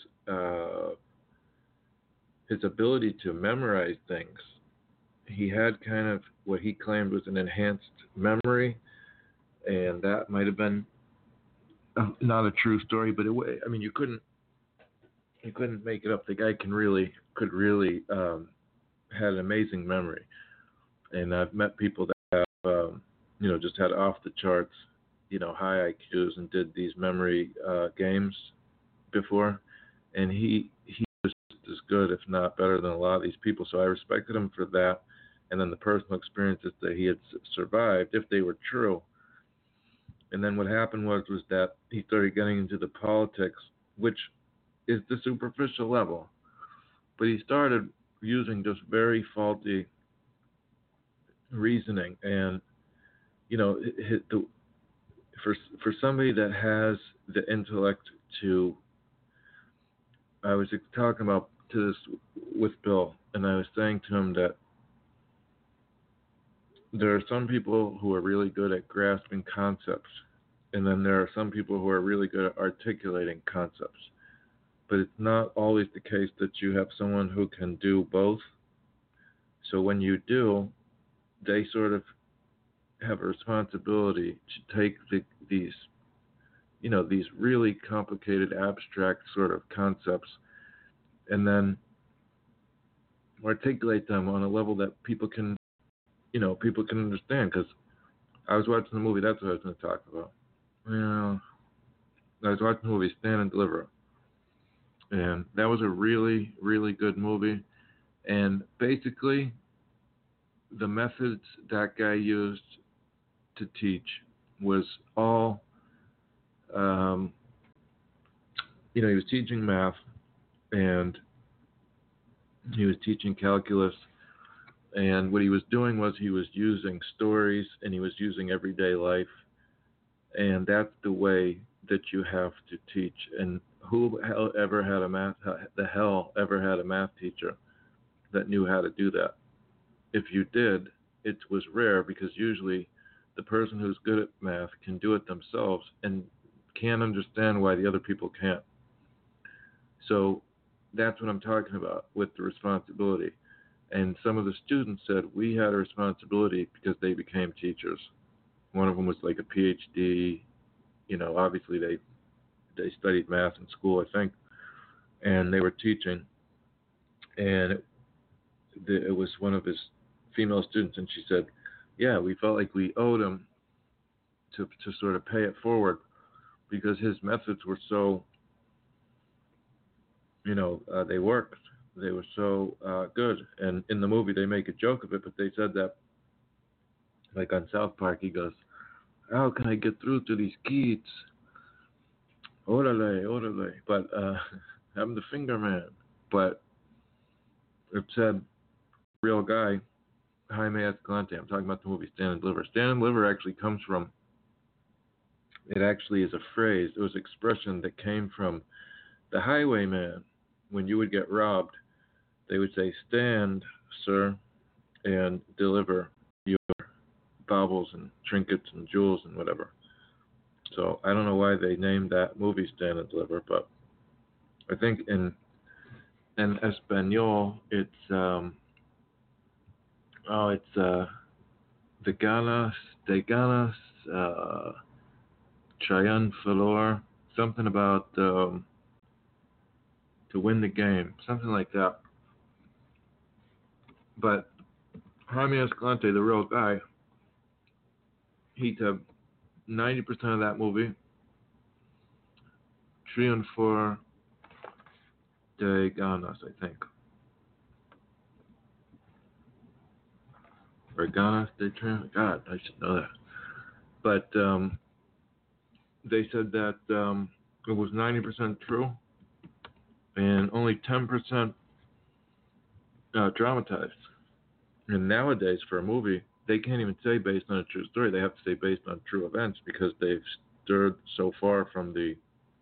ability to memorize things. He had kind of what he claimed was an enhanced memory, and that might have been not a true story, but you couldn't make it up. The guy could really had an amazing memory, and I've met people that have just had off the charts high IQs and did these memory games before, and he was just as good, if not better, than a lot of these people. So I respected him for that, and then the personal experiences that he had survived, if they were true. And then what happened was that he started getting into the politics, which is the superficial level. But he started using just very faulty reasoning. And, for somebody that has the intellect to, I was talking about to this with Bill, and I was saying to him that there are some people who are really good at grasping concepts, and then there are some people who are really good at articulating concepts. But it's not always the case that you have someone who can do both. So when you do, they sort of have a responsibility to take these really complicated, abstract sort of concepts, and then articulate them on a level that people can understand. Because I was watching the movie, that's what I was going to talk about. I was watching the movie Stand and Deliver, and that was a really, really good movie. And basically, the methods that guy used to teach was all, he was teaching math, and he was teaching calculus, and what he was doing was he was using stories, and he was using everyday life, and that's the way that you have to teach. And who ever had a math teacher that knew how to do that? If you did, it was rare, because usually the person who's good at math can do it themselves and can't understand why the other people can't. So that's what I'm talking about with the responsibility. And some of the students said we had a responsibility because they became teachers. One of them was like a PhD. Obviously they studied math in school, I think, and they were teaching. And it was one of his female students, and she said, yeah, we felt like we owed him to sort of pay it forward, because his methods were so, they worked. They were so good. And in the movie, they make a joke of it, but they said that, like on South Park, he goes, "How can I get through to these kids? Orale, orale." But I'm the finger man. But it said, real guy, Jaime Escalante. I'm talking about the movie Stand and Deliver. Stand and Deliver actually comes from, it actually is a phrase. It was an expression that came from the highwayman. When you would get robbed, they would say, "Stand, sir, and deliver your baubles and trinkets and jewels and whatever." So I don't know why they named that movie Stand and Deliver, but I think in Espanol it's de ganas, triunfalor, something about to win the game, something like that. But Jaime Escalante, the real guy, he took 90% of that movie, Triunfo de Ganas, I think. Or Ganas de Triunfo. God, I should know that. But they said that it was 90% true and only 10% dramatized. And nowadays, for a movie, they can't even say based on a true story. They have to say based on true events because they've stirred so far from the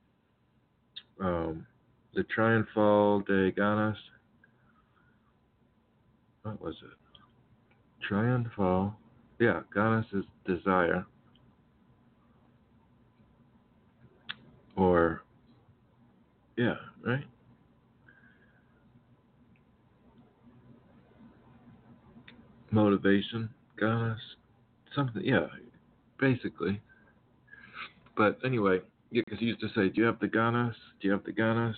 Triunfal de Ganas. What was it? Triunfal. Yeah, Ganas is desire. Or, yeah, right? Motivation. Ganas. Something, yeah, basically. But anyway, yeah, because he used to say, "Do you have the ganas? Do you have the ganas?"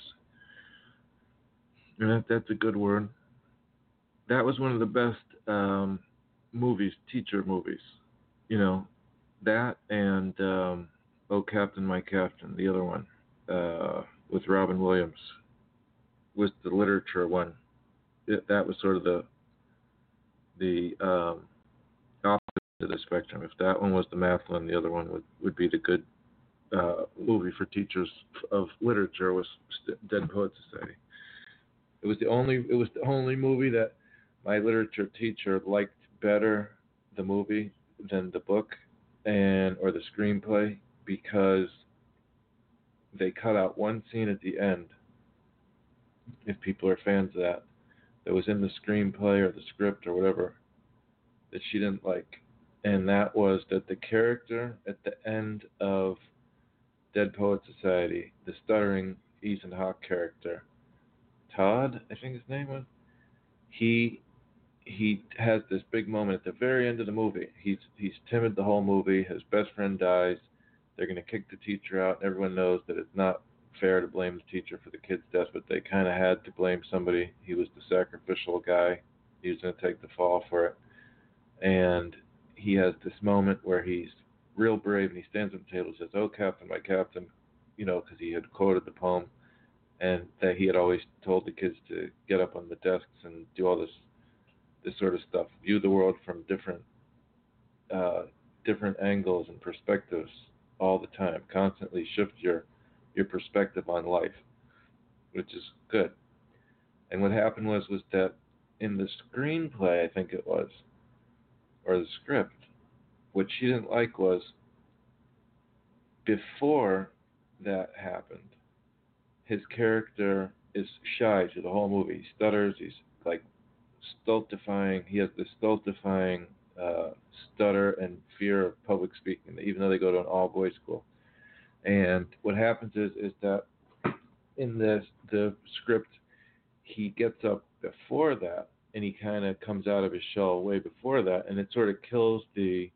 And that's a good word. That was one of the best movies, teacher movies. You know, that and Oh Captain, My Captain, the other one, with Robin Williams, was the literature one. That was sort of the opposite of the spectrum. If that one was the math one, the other one would be the good movie for teachers of literature was Dead Poets Society. It was the only movie that my literature teacher liked better the movie than the book or the screenplay because they cut out one scene at the end. If people are fans of that was in the screenplay or the script or whatever that she didn't like, and that was that the character at the end of Dead Poet Society, the stuttering Ethan Hawke character, Todd, I think his name was, he has this big moment at the very end of the movie. He's timid the whole movie. His best friend dies. They're going to kick the teacher out. Everyone knows that it's not fair to blame the teacher for the kid's death, but they kind of had to blame somebody. He was the sacrificial guy. He was going to take the fall for it. And he has this moment where he's real brave, and he stands at the table and says, "Oh, Captain, my Captain," because he had quoted the poem, and that he had always told the kids to get up on the desks and do all this sort of stuff, view the world from different angles and perspectives all the time, constantly shift your perspective on life, which is good. And what happened was that in the screenplay, I think it was, or the script, what she didn't like was before that happened, his character is shy through the whole movie. He stutters. He's like stultifying. He has this stultifying stutter and fear of public speaking, even though they go to an all-boys school. And what happens is that in the script, he gets up before that, and he kind of comes out of his shell way before that, and it sort of kills the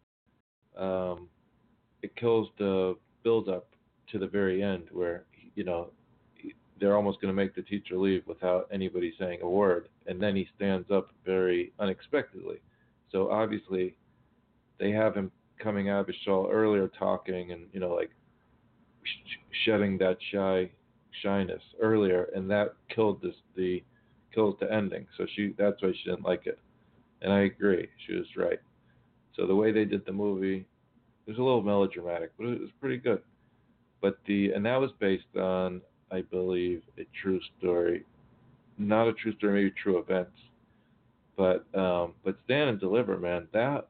build-up to the very end, where they're almost going to make the teacher leave without anybody saying a word, and then he stands up very unexpectedly. So obviously, they have him coming out of his shell earlier, talking and like shedding that shyness earlier, and that killed the kills the ending. So that's why she didn't like it. And I agree. She was right. So the way they did the movie, it was a little melodramatic, but it was pretty good. And that was based on, I believe, a true story. Not a true story, maybe true events. But Stand and Deliver, man, that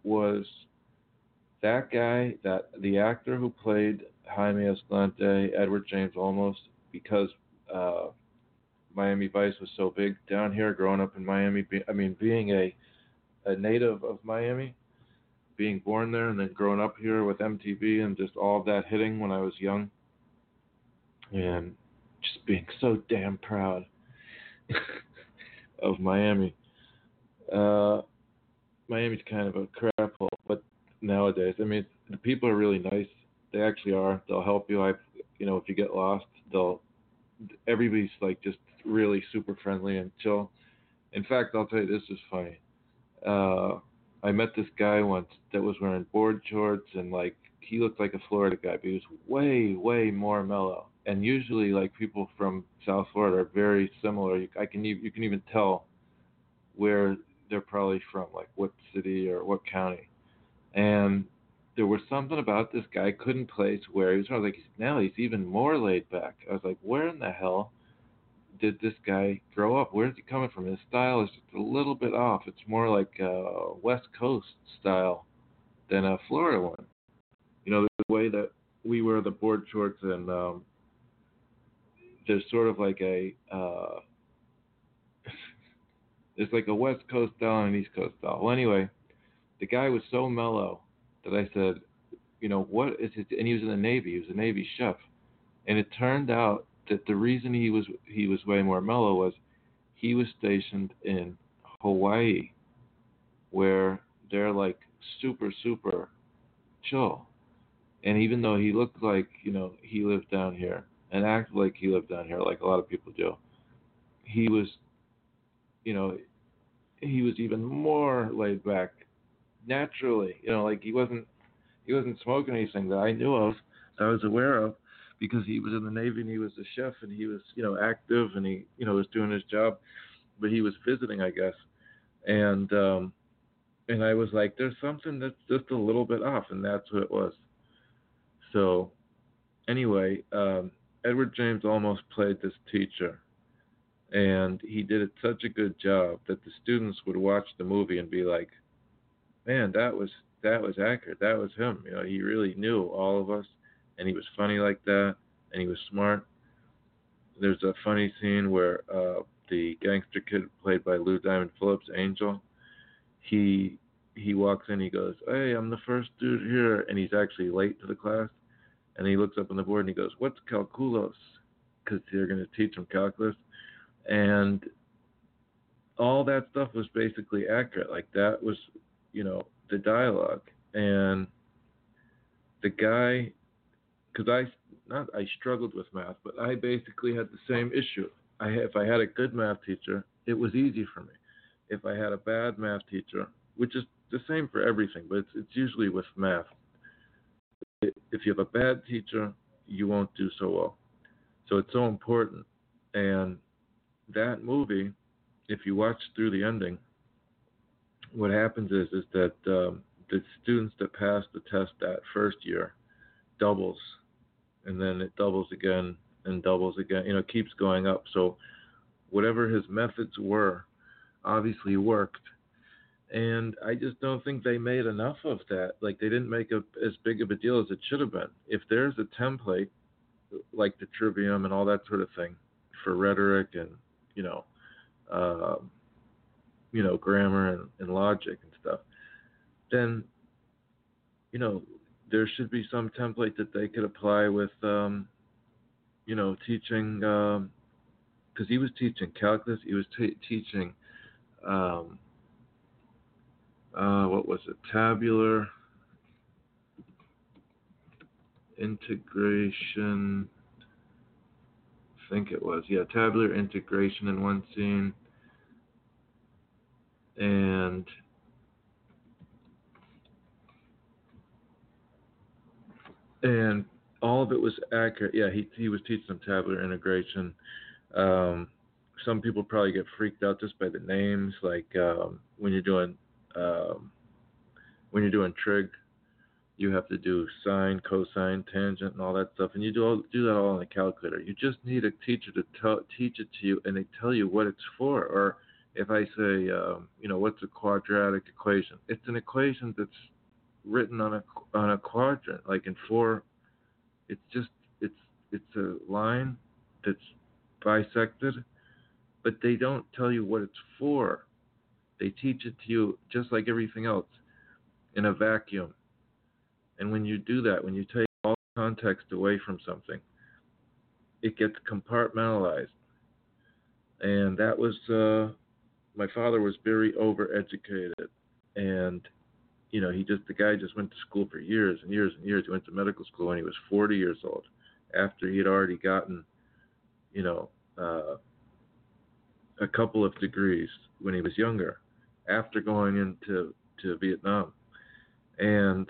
guy, the actor who played Jaime Escalante, Edward James Olmos, because Miami Vice was so big down here, growing up in Miami. Being a native of Miami, being born there, and then growing up here with MTV and just all of that hitting when I was young, and just being so damn proud of Miami. Miami's kind of a crap hole, but nowadays, the people are really nice. They actually are. They'll help you. If you get lost, everybody's like just really super friendly and chill. In fact, I'll tell you, this is funny. I met this guy once that was wearing board shorts, and like he looked like a Florida guy, but he was way, way more mellow. And usually, like people from South Florida are very similar. You can even tell where they're probably from, like what city or what county. And there was something about this guy I couldn't place where he was. I was like, now he's even more laid back. I was like, where in the hell did this guy grow up? Where's he coming from? His style is just a little bit off. It's more like a West Coast style than a Florida one. The way that we wear the board shorts, and there's sort of like it's like a West Coast style and an East Coast style. Well, anyway, the guy was so mellow that I said, what is it? And he was in the Navy. He was a Navy chef. And it turned out that the reason he was way more mellow was he was stationed in Hawaii, where they're like super, super chill. And even though he looked like, he lived down here and acted like he lived down here, like a lot of people do, he was, he was even more laid back naturally. Like he wasn't smoking anything that I knew of, that I was aware of, because he was in the Navy and he was a chef and he was, active, and he, was doing his job, but he was visiting, I guess. And I was like, there's something that's just a little bit off, and that's what it was. So anyway, Edward James almost played this teacher, and he did it such a good job that the students would watch the movie and be like, man, that was accurate. That was him. He really knew all of us, and he was funny like that, and he was smart. There's a funny scene where the gangster kid played by Lou Diamond Phillips, Angel, he walks in, he goes, hey, I'm the first dude here, and he's actually late to the class, and he looks up on the board and he goes, what's calculus? Because they're going to teach him calculus. And all that stuff was basically accurate. Like that was, the dialogue. And the guy, because I struggled with math, but I basically had the same issue. If I had a good math teacher, it was easy for me. If I had a bad math teacher, which is the same for everything, but it's usually with math. If you have a bad teacher, you won't do so well. So it's so important. And that movie, if you watch through the ending, what happens is that the students that pass the test that first year doubles, and then it doubles again and doubles again. It keeps going up. So whatever his methods were obviously worked. And I just don't think they made enough of that. Like, they didn't make as big of a deal as it should have been. If there's a template, like the Trivium and all that sort of thing, for rhetoric and, grammar and logic and stuff, then, there should be some template that they could apply with, teaching, because he was teaching calculus, he was teaching, what was it? Tabular integration. I think it was. Yeah, tabular integration in one scene. And all of it was accurate. Yeah, he was teaching them tabular integration. some people probably get freaked out just by the names, like when you're doing trig, you have to do sine, cosine, tangent, and all that stuff, and you do that all on the calculator. You just need a teacher to teach it to you, and they tell you what it's for. Or if I say, what's a quadratic equation? It's an equation that's written on a quadrant, like in four. It's a line that's bisected, but they don't tell you what it's for. They teach it to you just like everything else in a vacuum. And when you do that, when you take all context away from something, it gets compartmentalized. And that was, my father was very overeducated. And, the guy just went to school for years and years and years. He went to medical school when he was 40 years old, after he had already gotten, a couple of degrees when he was younger, after going into Vietnam. And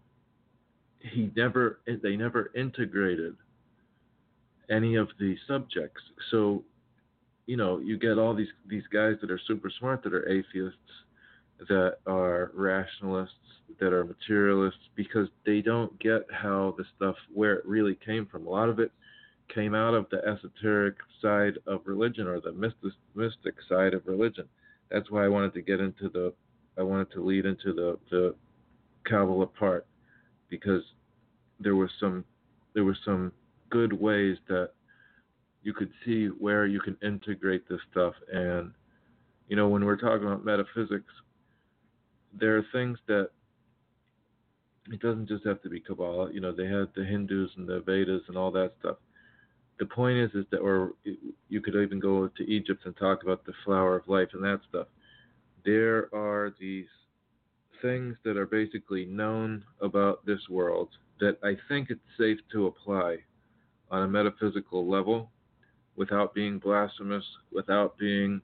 they never integrated any of the subjects. So, you get all these guys that are super smart, that are atheists, that are rationalists, that are materialists, because they don't get how the stuff, where it really came from. A lot of it came out of the esoteric side of religion, or the mystic side of religion. That's why I wanted to lead into the Kabbalah part, because there were some good ways that you could see where you can integrate this stuff. And when we're talking about metaphysics, there are things that it doesn't just have to be Kabbalah. They had the Hindus and the Vedas and all that stuff. The point is that, or you could even go to Egypt and talk about the flower of life and that stuff. There are these things that are basically known about this world that I think it's safe to apply on a metaphysical level without being blasphemous, without being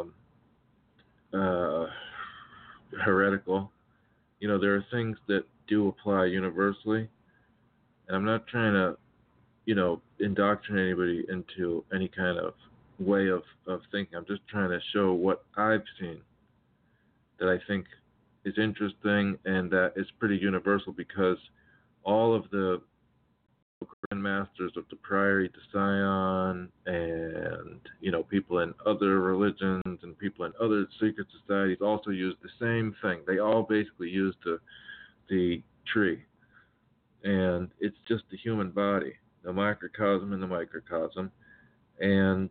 heretical. There are things that do apply universally, and I'm not trying to, indoctrinate anybody into any kind of way of thinking. I'm just trying to show what I've seen that I think is interesting and that is pretty universal, because all of the Grand Masters of the Priory de Sion and, people in other religions and people in other secret societies also use the same thing. They all basically use the tree. And it's just the human body, the microcosm and the microcosm. And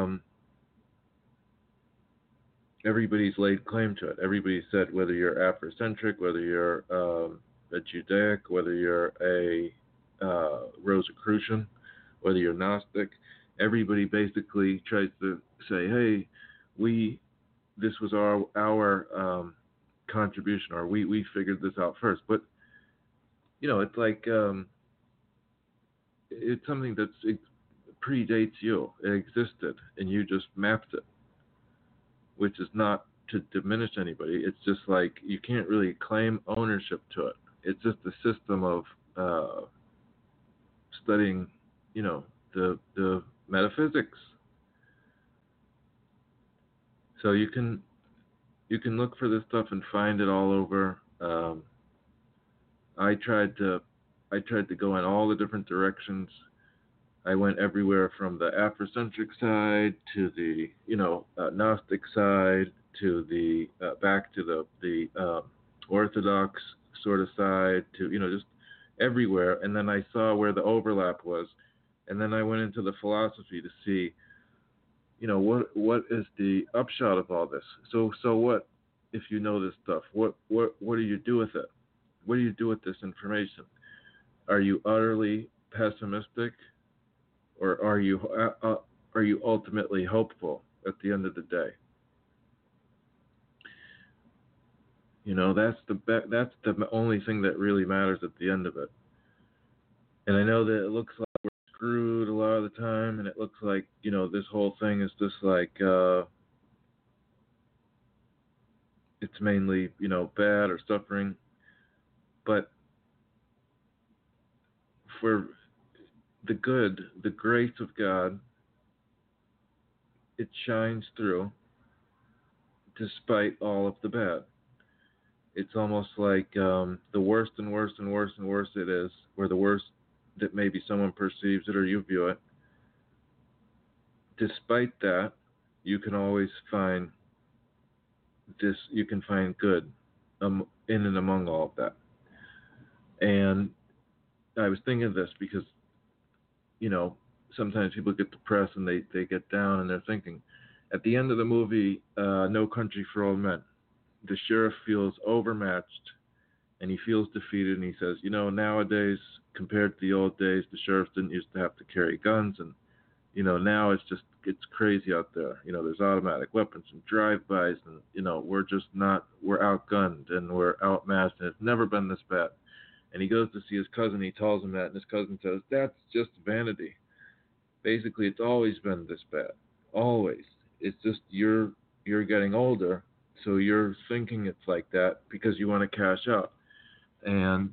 everybody's laid claim to it. Everybody said, whether you're Afrocentric, whether you're a Judaic, whether you're a Rosicrucian, whether you're Gnostic, everybody basically tries to say, hey, this was our contribution, or we figured this out first. But it's like it's something it predates you. It existed, and you just mapped it, which is not to diminish anybody. It's just like you can't really claim ownership to it. It's just a system of studying, the metaphysics. So you can look for this stuff and find it all over. I tried to go in all the different directions. I went everywhere from the Afrocentric side to the Gnostic side to the back to the Orthodox sort of side to just everywhere. And then I saw where the overlap was, and then I went into the philosophy to see what is the upshot of all this. So what if you know this stuff? What do you do with it? What do you do with this information? Are you utterly pessimistic, or are you ultimately hopeful at the end of the day? That's the only thing that really matters at the end of it. And I know that it looks like we're screwed a lot of the time, and it looks like this whole thing is just like it's mainly bad or suffering, but for the good, the grace of God, it shines through despite all of the bad. It's almost like the worst and worse and worse and worse it is, or the worst that maybe someone perceives it or you view it. Despite that, you can always find this. You can find good in and among all of that. And I was thinking of this because, sometimes people get depressed and they get down and they're thinking. At the end of the movie, No Country for Old Men, the sheriff feels overmatched and he feels defeated and he says, nowadays, compared to the old days, the sheriffs didn't used to have to carry guns and, now it's crazy out there. There's automatic weapons and drive-bys and, we're outgunned and we're outmatched and it's never been this bad. And he goes to see his cousin, he tells him that, and his cousin says, that's just vanity. Basically, it's always been this bad. Always. It's just you're getting older, so you're thinking it's like that because you want to cash out. And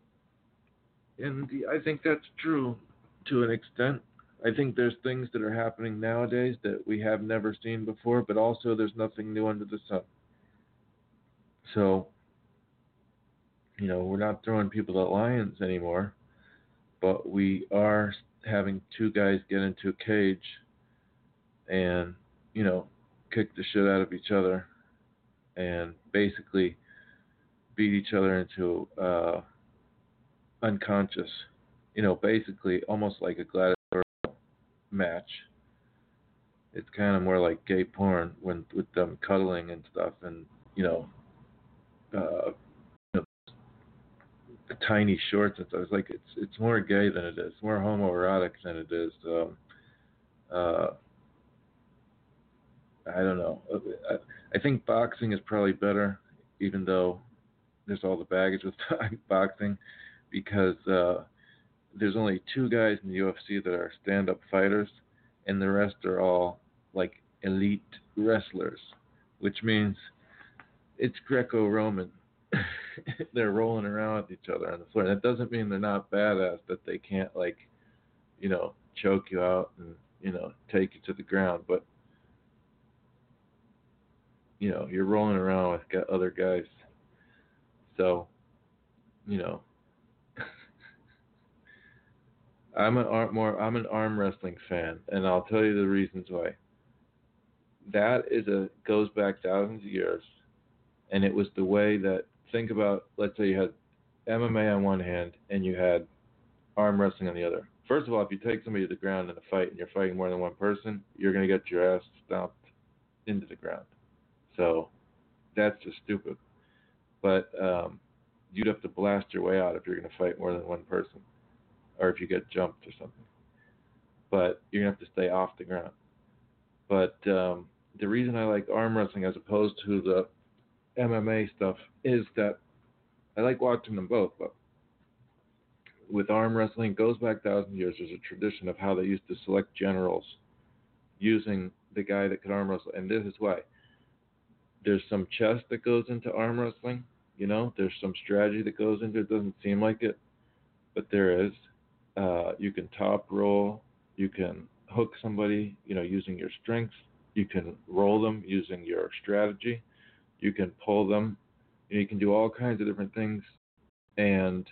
I think that's true to an extent. I think there's things that are happening nowadays that we have never seen before, but also there's nothing new under the sun. So, we're not throwing people to lions anymore, but we are having two guys get into a cage and, kick the shit out of each other and basically beat each other into unconscious. Basically almost like a gladiatorial match. It's kind of more like gay porn with them cuddling and stuff and, the tiny shorts and stuff. It's like it's more gay than it is. It's more homoerotic than it is. I don't know. I think boxing is probably better, even though there's all the baggage with boxing, because there's only two guys in the UFC that are stand-up fighters, and the rest are all like elite wrestlers, which means it's Greco-Roman. They're rolling around with each other on the floor. That doesn't mean they're not badass, that they can't choke you out and, take you to the ground. But, you're rolling around with other guys. So, I'm an arm wrestling fan, and I'll tell you the reasons why. That goes back thousands of years, and it was the way that, think about, let's say you had MMA on one hand and you had arm wrestling on the other. First of all, if you take somebody to the ground in a fight and you're fighting more than one person, you're going to get your ass stomped into the ground. So that's just stupid. But you'd have to blast your way out if you're going to fight more than one person, or if you get jumped or something. But you're going to have to stay off the ground. But the reason I like arm wrestling as opposed to the MMA stuff is that I like watching them both, but with arm wrestling, it goes back thousands of years. There's a tradition of how they used to select generals using the guy that could arm wrestle, and this is why. There's some chess that goes into arm wrestling, there's some strategy that goes into it. It doesn't seem like it, but there is. You can top roll, you can hook somebody, using your strength, you can roll them using your strategy. You can pull them. You can do all kinds of different things. And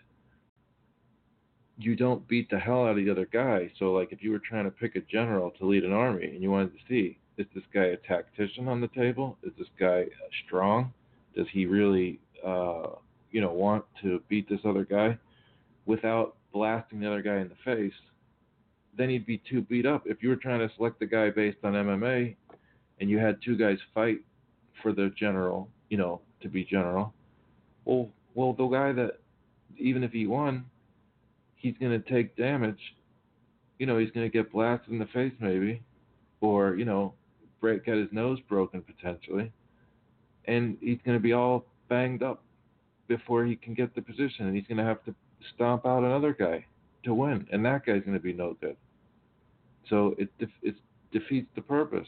you don't beat the hell out of the other guy. So, like, if you were trying to pick a general to lead an army and you wanted to see, is this guy a tactician on the table? Is this guy strong? Does he really, want to beat this other guy without blasting the other guy in the face? Then he'd be too beat up. If you were trying to select the guy based on MMA and you had two guys fight for the general, to be general. Well, the guy that, even if he won, he's going to take damage. He's going to get blasted in the face maybe, or, get his nose broken potentially, and he's going to be all banged up before he can get the position, and he's going to have to stomp out another guy to win, and that guy's going to be no good. So it defeats the purpose.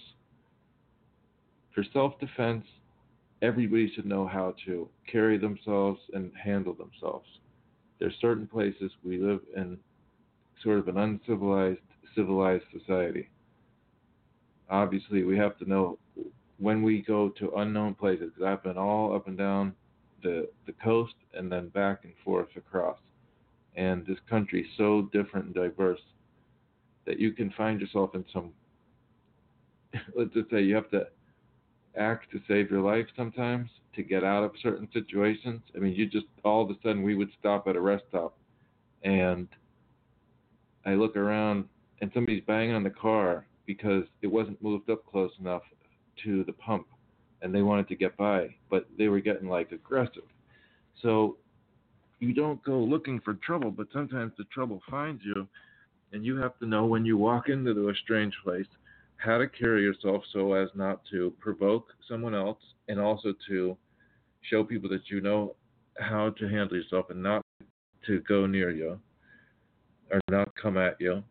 For self-defense, everybody should know how to carry themselves and handle themselves. There's certain places we live in sort of an uncivilized, civilized society. obviously we have to know when we go to unknown places. Because I've been all up and down the coast and then back and forth across. And this country is so different and diverse that you can find yourself in some, let's just say you have to act to save your life sometimes to get out of certain situations. I mean, you just, all of a sudden we would stop at a rest stop and I look around and somebody's banging on the car because it wasn't moved up close enough to the pump and they wanted to get by, but they were getting like aggressive. So you don't go looking for trouble, but sometimes the trouble finds you, and you have to know when you walk into a strange place how to carry yourself so as not to provoke someone else, and also to show people that you know how to handle yourself and not to go near you or not come at you.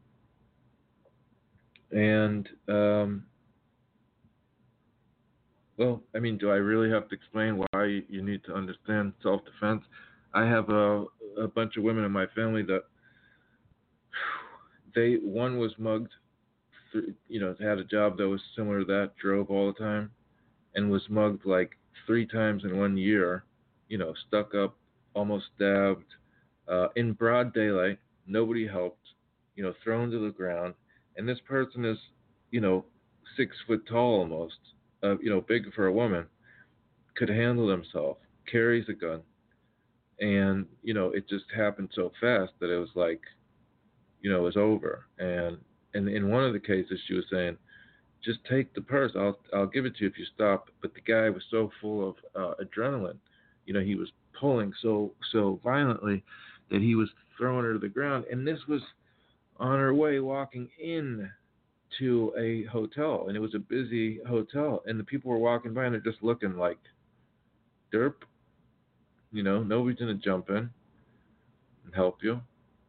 And well, I mean, do I really have to explain why you need to understand self-defense? I have a bunch of women in my family that one was mugged, had a job that was similar to that, drove all the time, and was mugged like 3 times in 1 year, stuck up, almost stabbed, in broad daylight, nobody helped, thrown to the ground, and this person is, 6 foot tall almost, big for a woman, could handle himself, carries a gun, and, it just happened so fast that it was like, it was over. And in one of the cases, she was saying, just take the purse. I'll give it to you if you stop. But the guy was so full of adrenaline. He was pulling so violently that he was throwing her to the ground. And this was on her way walking in to a hotel. And it was a busy hotel. And the people were walking by and they're just looking like derp. Nobody's going to jump in and help you.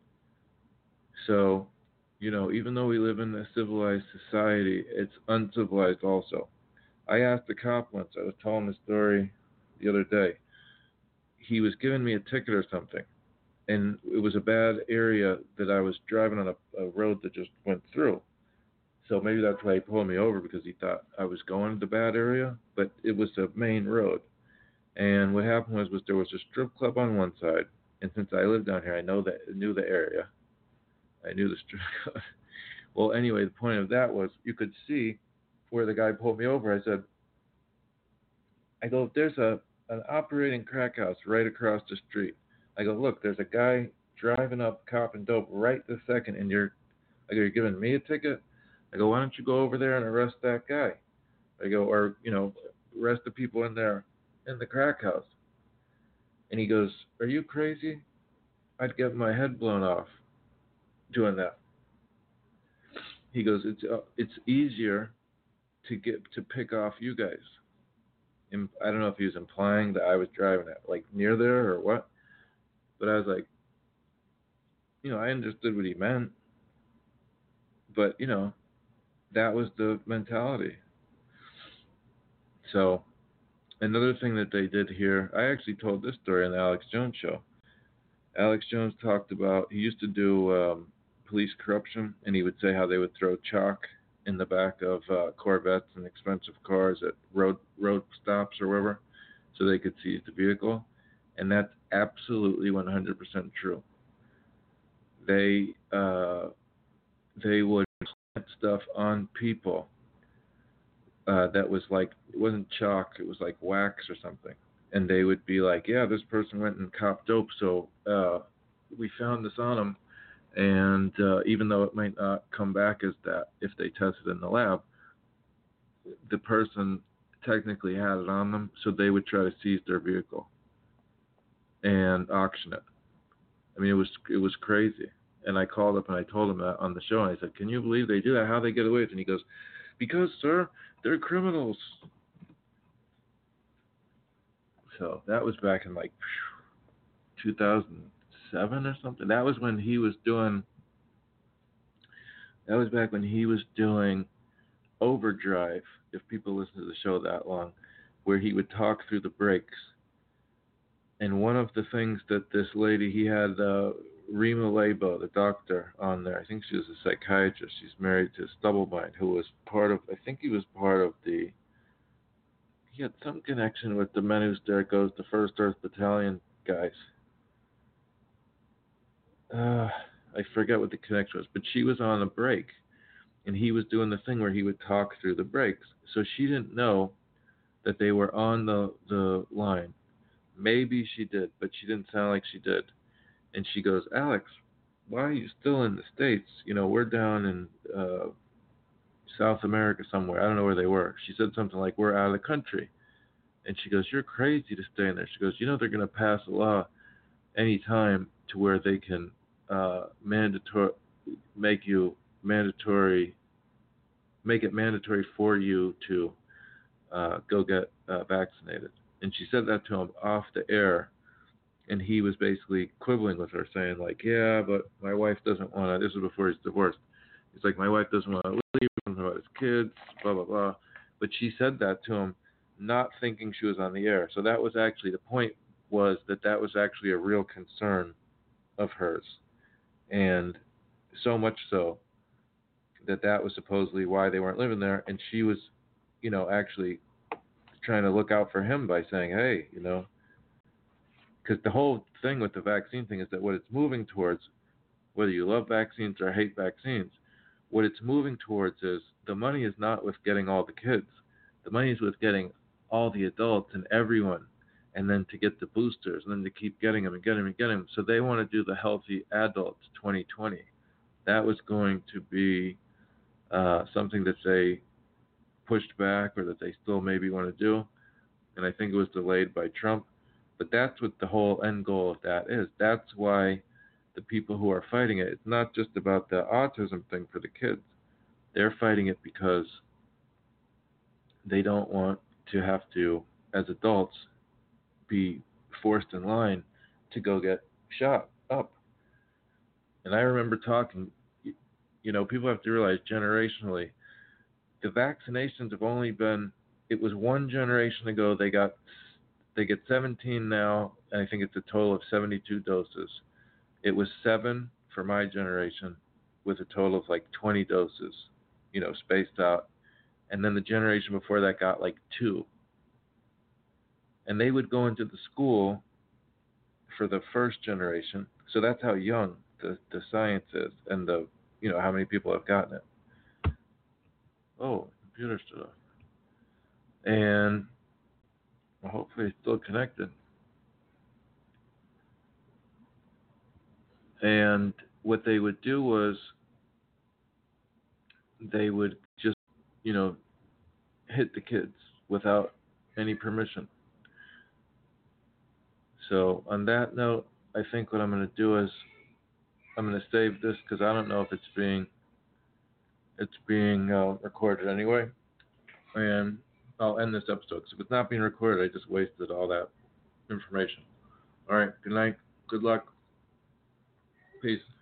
So, even though we live in a civilized society, it's uncivilized also. I asked the cop once, I was telling the story the other day, he was giving me a ticket or something, and it was a bad area that I was driving on a road that just went through. So maybe that's why he pulled me over, because he thought I was going to the bad area, but it was a main road. And what happened was there was a strip club on one side, and since I lived down here, I knew the area. I knew the strip club. Well, anyway, the point of that was you could see where the guy pulled me over. I go, there's an operating crack house right across the street. I go, look, there's a guy driving up copping dope right this second, and you're giving me a ticket? I go, why don't you go over there and arrest that guy? I go, or, arrest the people in there in the crack house. And he goes, are you crazy? I'd get my head blown off doing that. He goes, it's easier to pick off you guys. And I don't know if he was implying that I was driving it like near there or what, but I was like, I understood what he meant, but that was the mentality. So another thing that they did here, I actually told this story on the Alex Jones show. Alex Jones talked about, he used to do police corruption, and he would say how they would throw chalk in the back of Corvettes and expensive cars at road stops or wherever, so they could seize the vehicle, and that's absolutely 100% true. They would plant stuff on people that was like, it wasn't chalk, it was like wax or something, and they would be like, yeah, this person went and copped dope, so we found this on them. And even though it might not come back as that if they tested in the lab, the person technically had it on them, so they would try to seize their vehicle and auction it. I mean, it was crazy. And I called up and I told him that on the show. And I said, can you believe they do that? How they get away with it? And he goes, because, sir, they're criminals. So that was back in like 2007 or something. That was when he was doing. That was back when he was doing Overdrive. If people listen to the show that long, where he would talk through the breaks. And one of the things that this lady, he had Rima Labo, the doctor on there. I think she was a psychiatrist. She's married to Stubblebine, who was part of, I think he was part of he had some connection with the Men Who Stare at Ghosts, the 1st Earth Battalion guys. I forget what the connection was, but she was on a break, and he was doing the thing where he would talk through the breaks. So she didn't know that they were on the line. Maybe she did, but she didn't sound like she did. And she goes, Alex, why are you still in the States? You know, we're down in South America somewhere. I don't know where they were. She said something like, we're out of the country. And she goes, you're crazy to stay in there. She goes, you know, they're going to pass a law anytime to where they can make it mandatory for you to go get vaccinated. And she said that to him off the air, and he was basically quibbling with her, saying like, yeah, but my wife doesn't want to. This was before he's divorced. He's like, my wife doesn't want to leave him about his kids, blah blah blah. But she said that to him, not thinking she was on the air. So that was actually the point, was that was actually a real concern of hers, and so much so that was supposedly why they weren't living there. And she was, you know, actually trying to look out for him by saying, hey, you know, because the whole thing with the vaccine thing is that what it's moving towards, whether you love vaccines or hate vaccines, what it's moving towards is the money is not with getting all the kids. The money is with getting all the adults and everyone, and then to get the boosters, and then to keep getting them and getting them and getting them. So they want to do the healthy adults 2020. That was going to be something that they pushed back, or that they still maybe want to do. And I think it was delayed by Trump. But that's what the whole end goal of that is. That's why the people who are fighting it, it's not just about the autism thing for the kids. They're fighting it because they don't want to have to, as adults, be forced in line to go get shot up. And I remember talking, you know, people have to realize generationally, the vaccinations have only been, it was one generation ago, they get 17 now, and I think it's a total of 72 doses. It was 7 for my generation, with a total of like 20 doses, you know, spaced out. And then the generation before that got like 2. And they would go into the school for the first generation. So that's how young the science is, and the, you know, how many people have gotten it. Oh, computer stood off. And well, hopefully it's still connected. And what they would do was they would just, you know, hit the kids without any permission. So on that note, I think what I'm going to do is I'm going to save this, because I don't know if it's being recorded anyway, and I'll end this episode. So if it's not being recorded, I just wasted all that information. All right, good night, good luck, peace.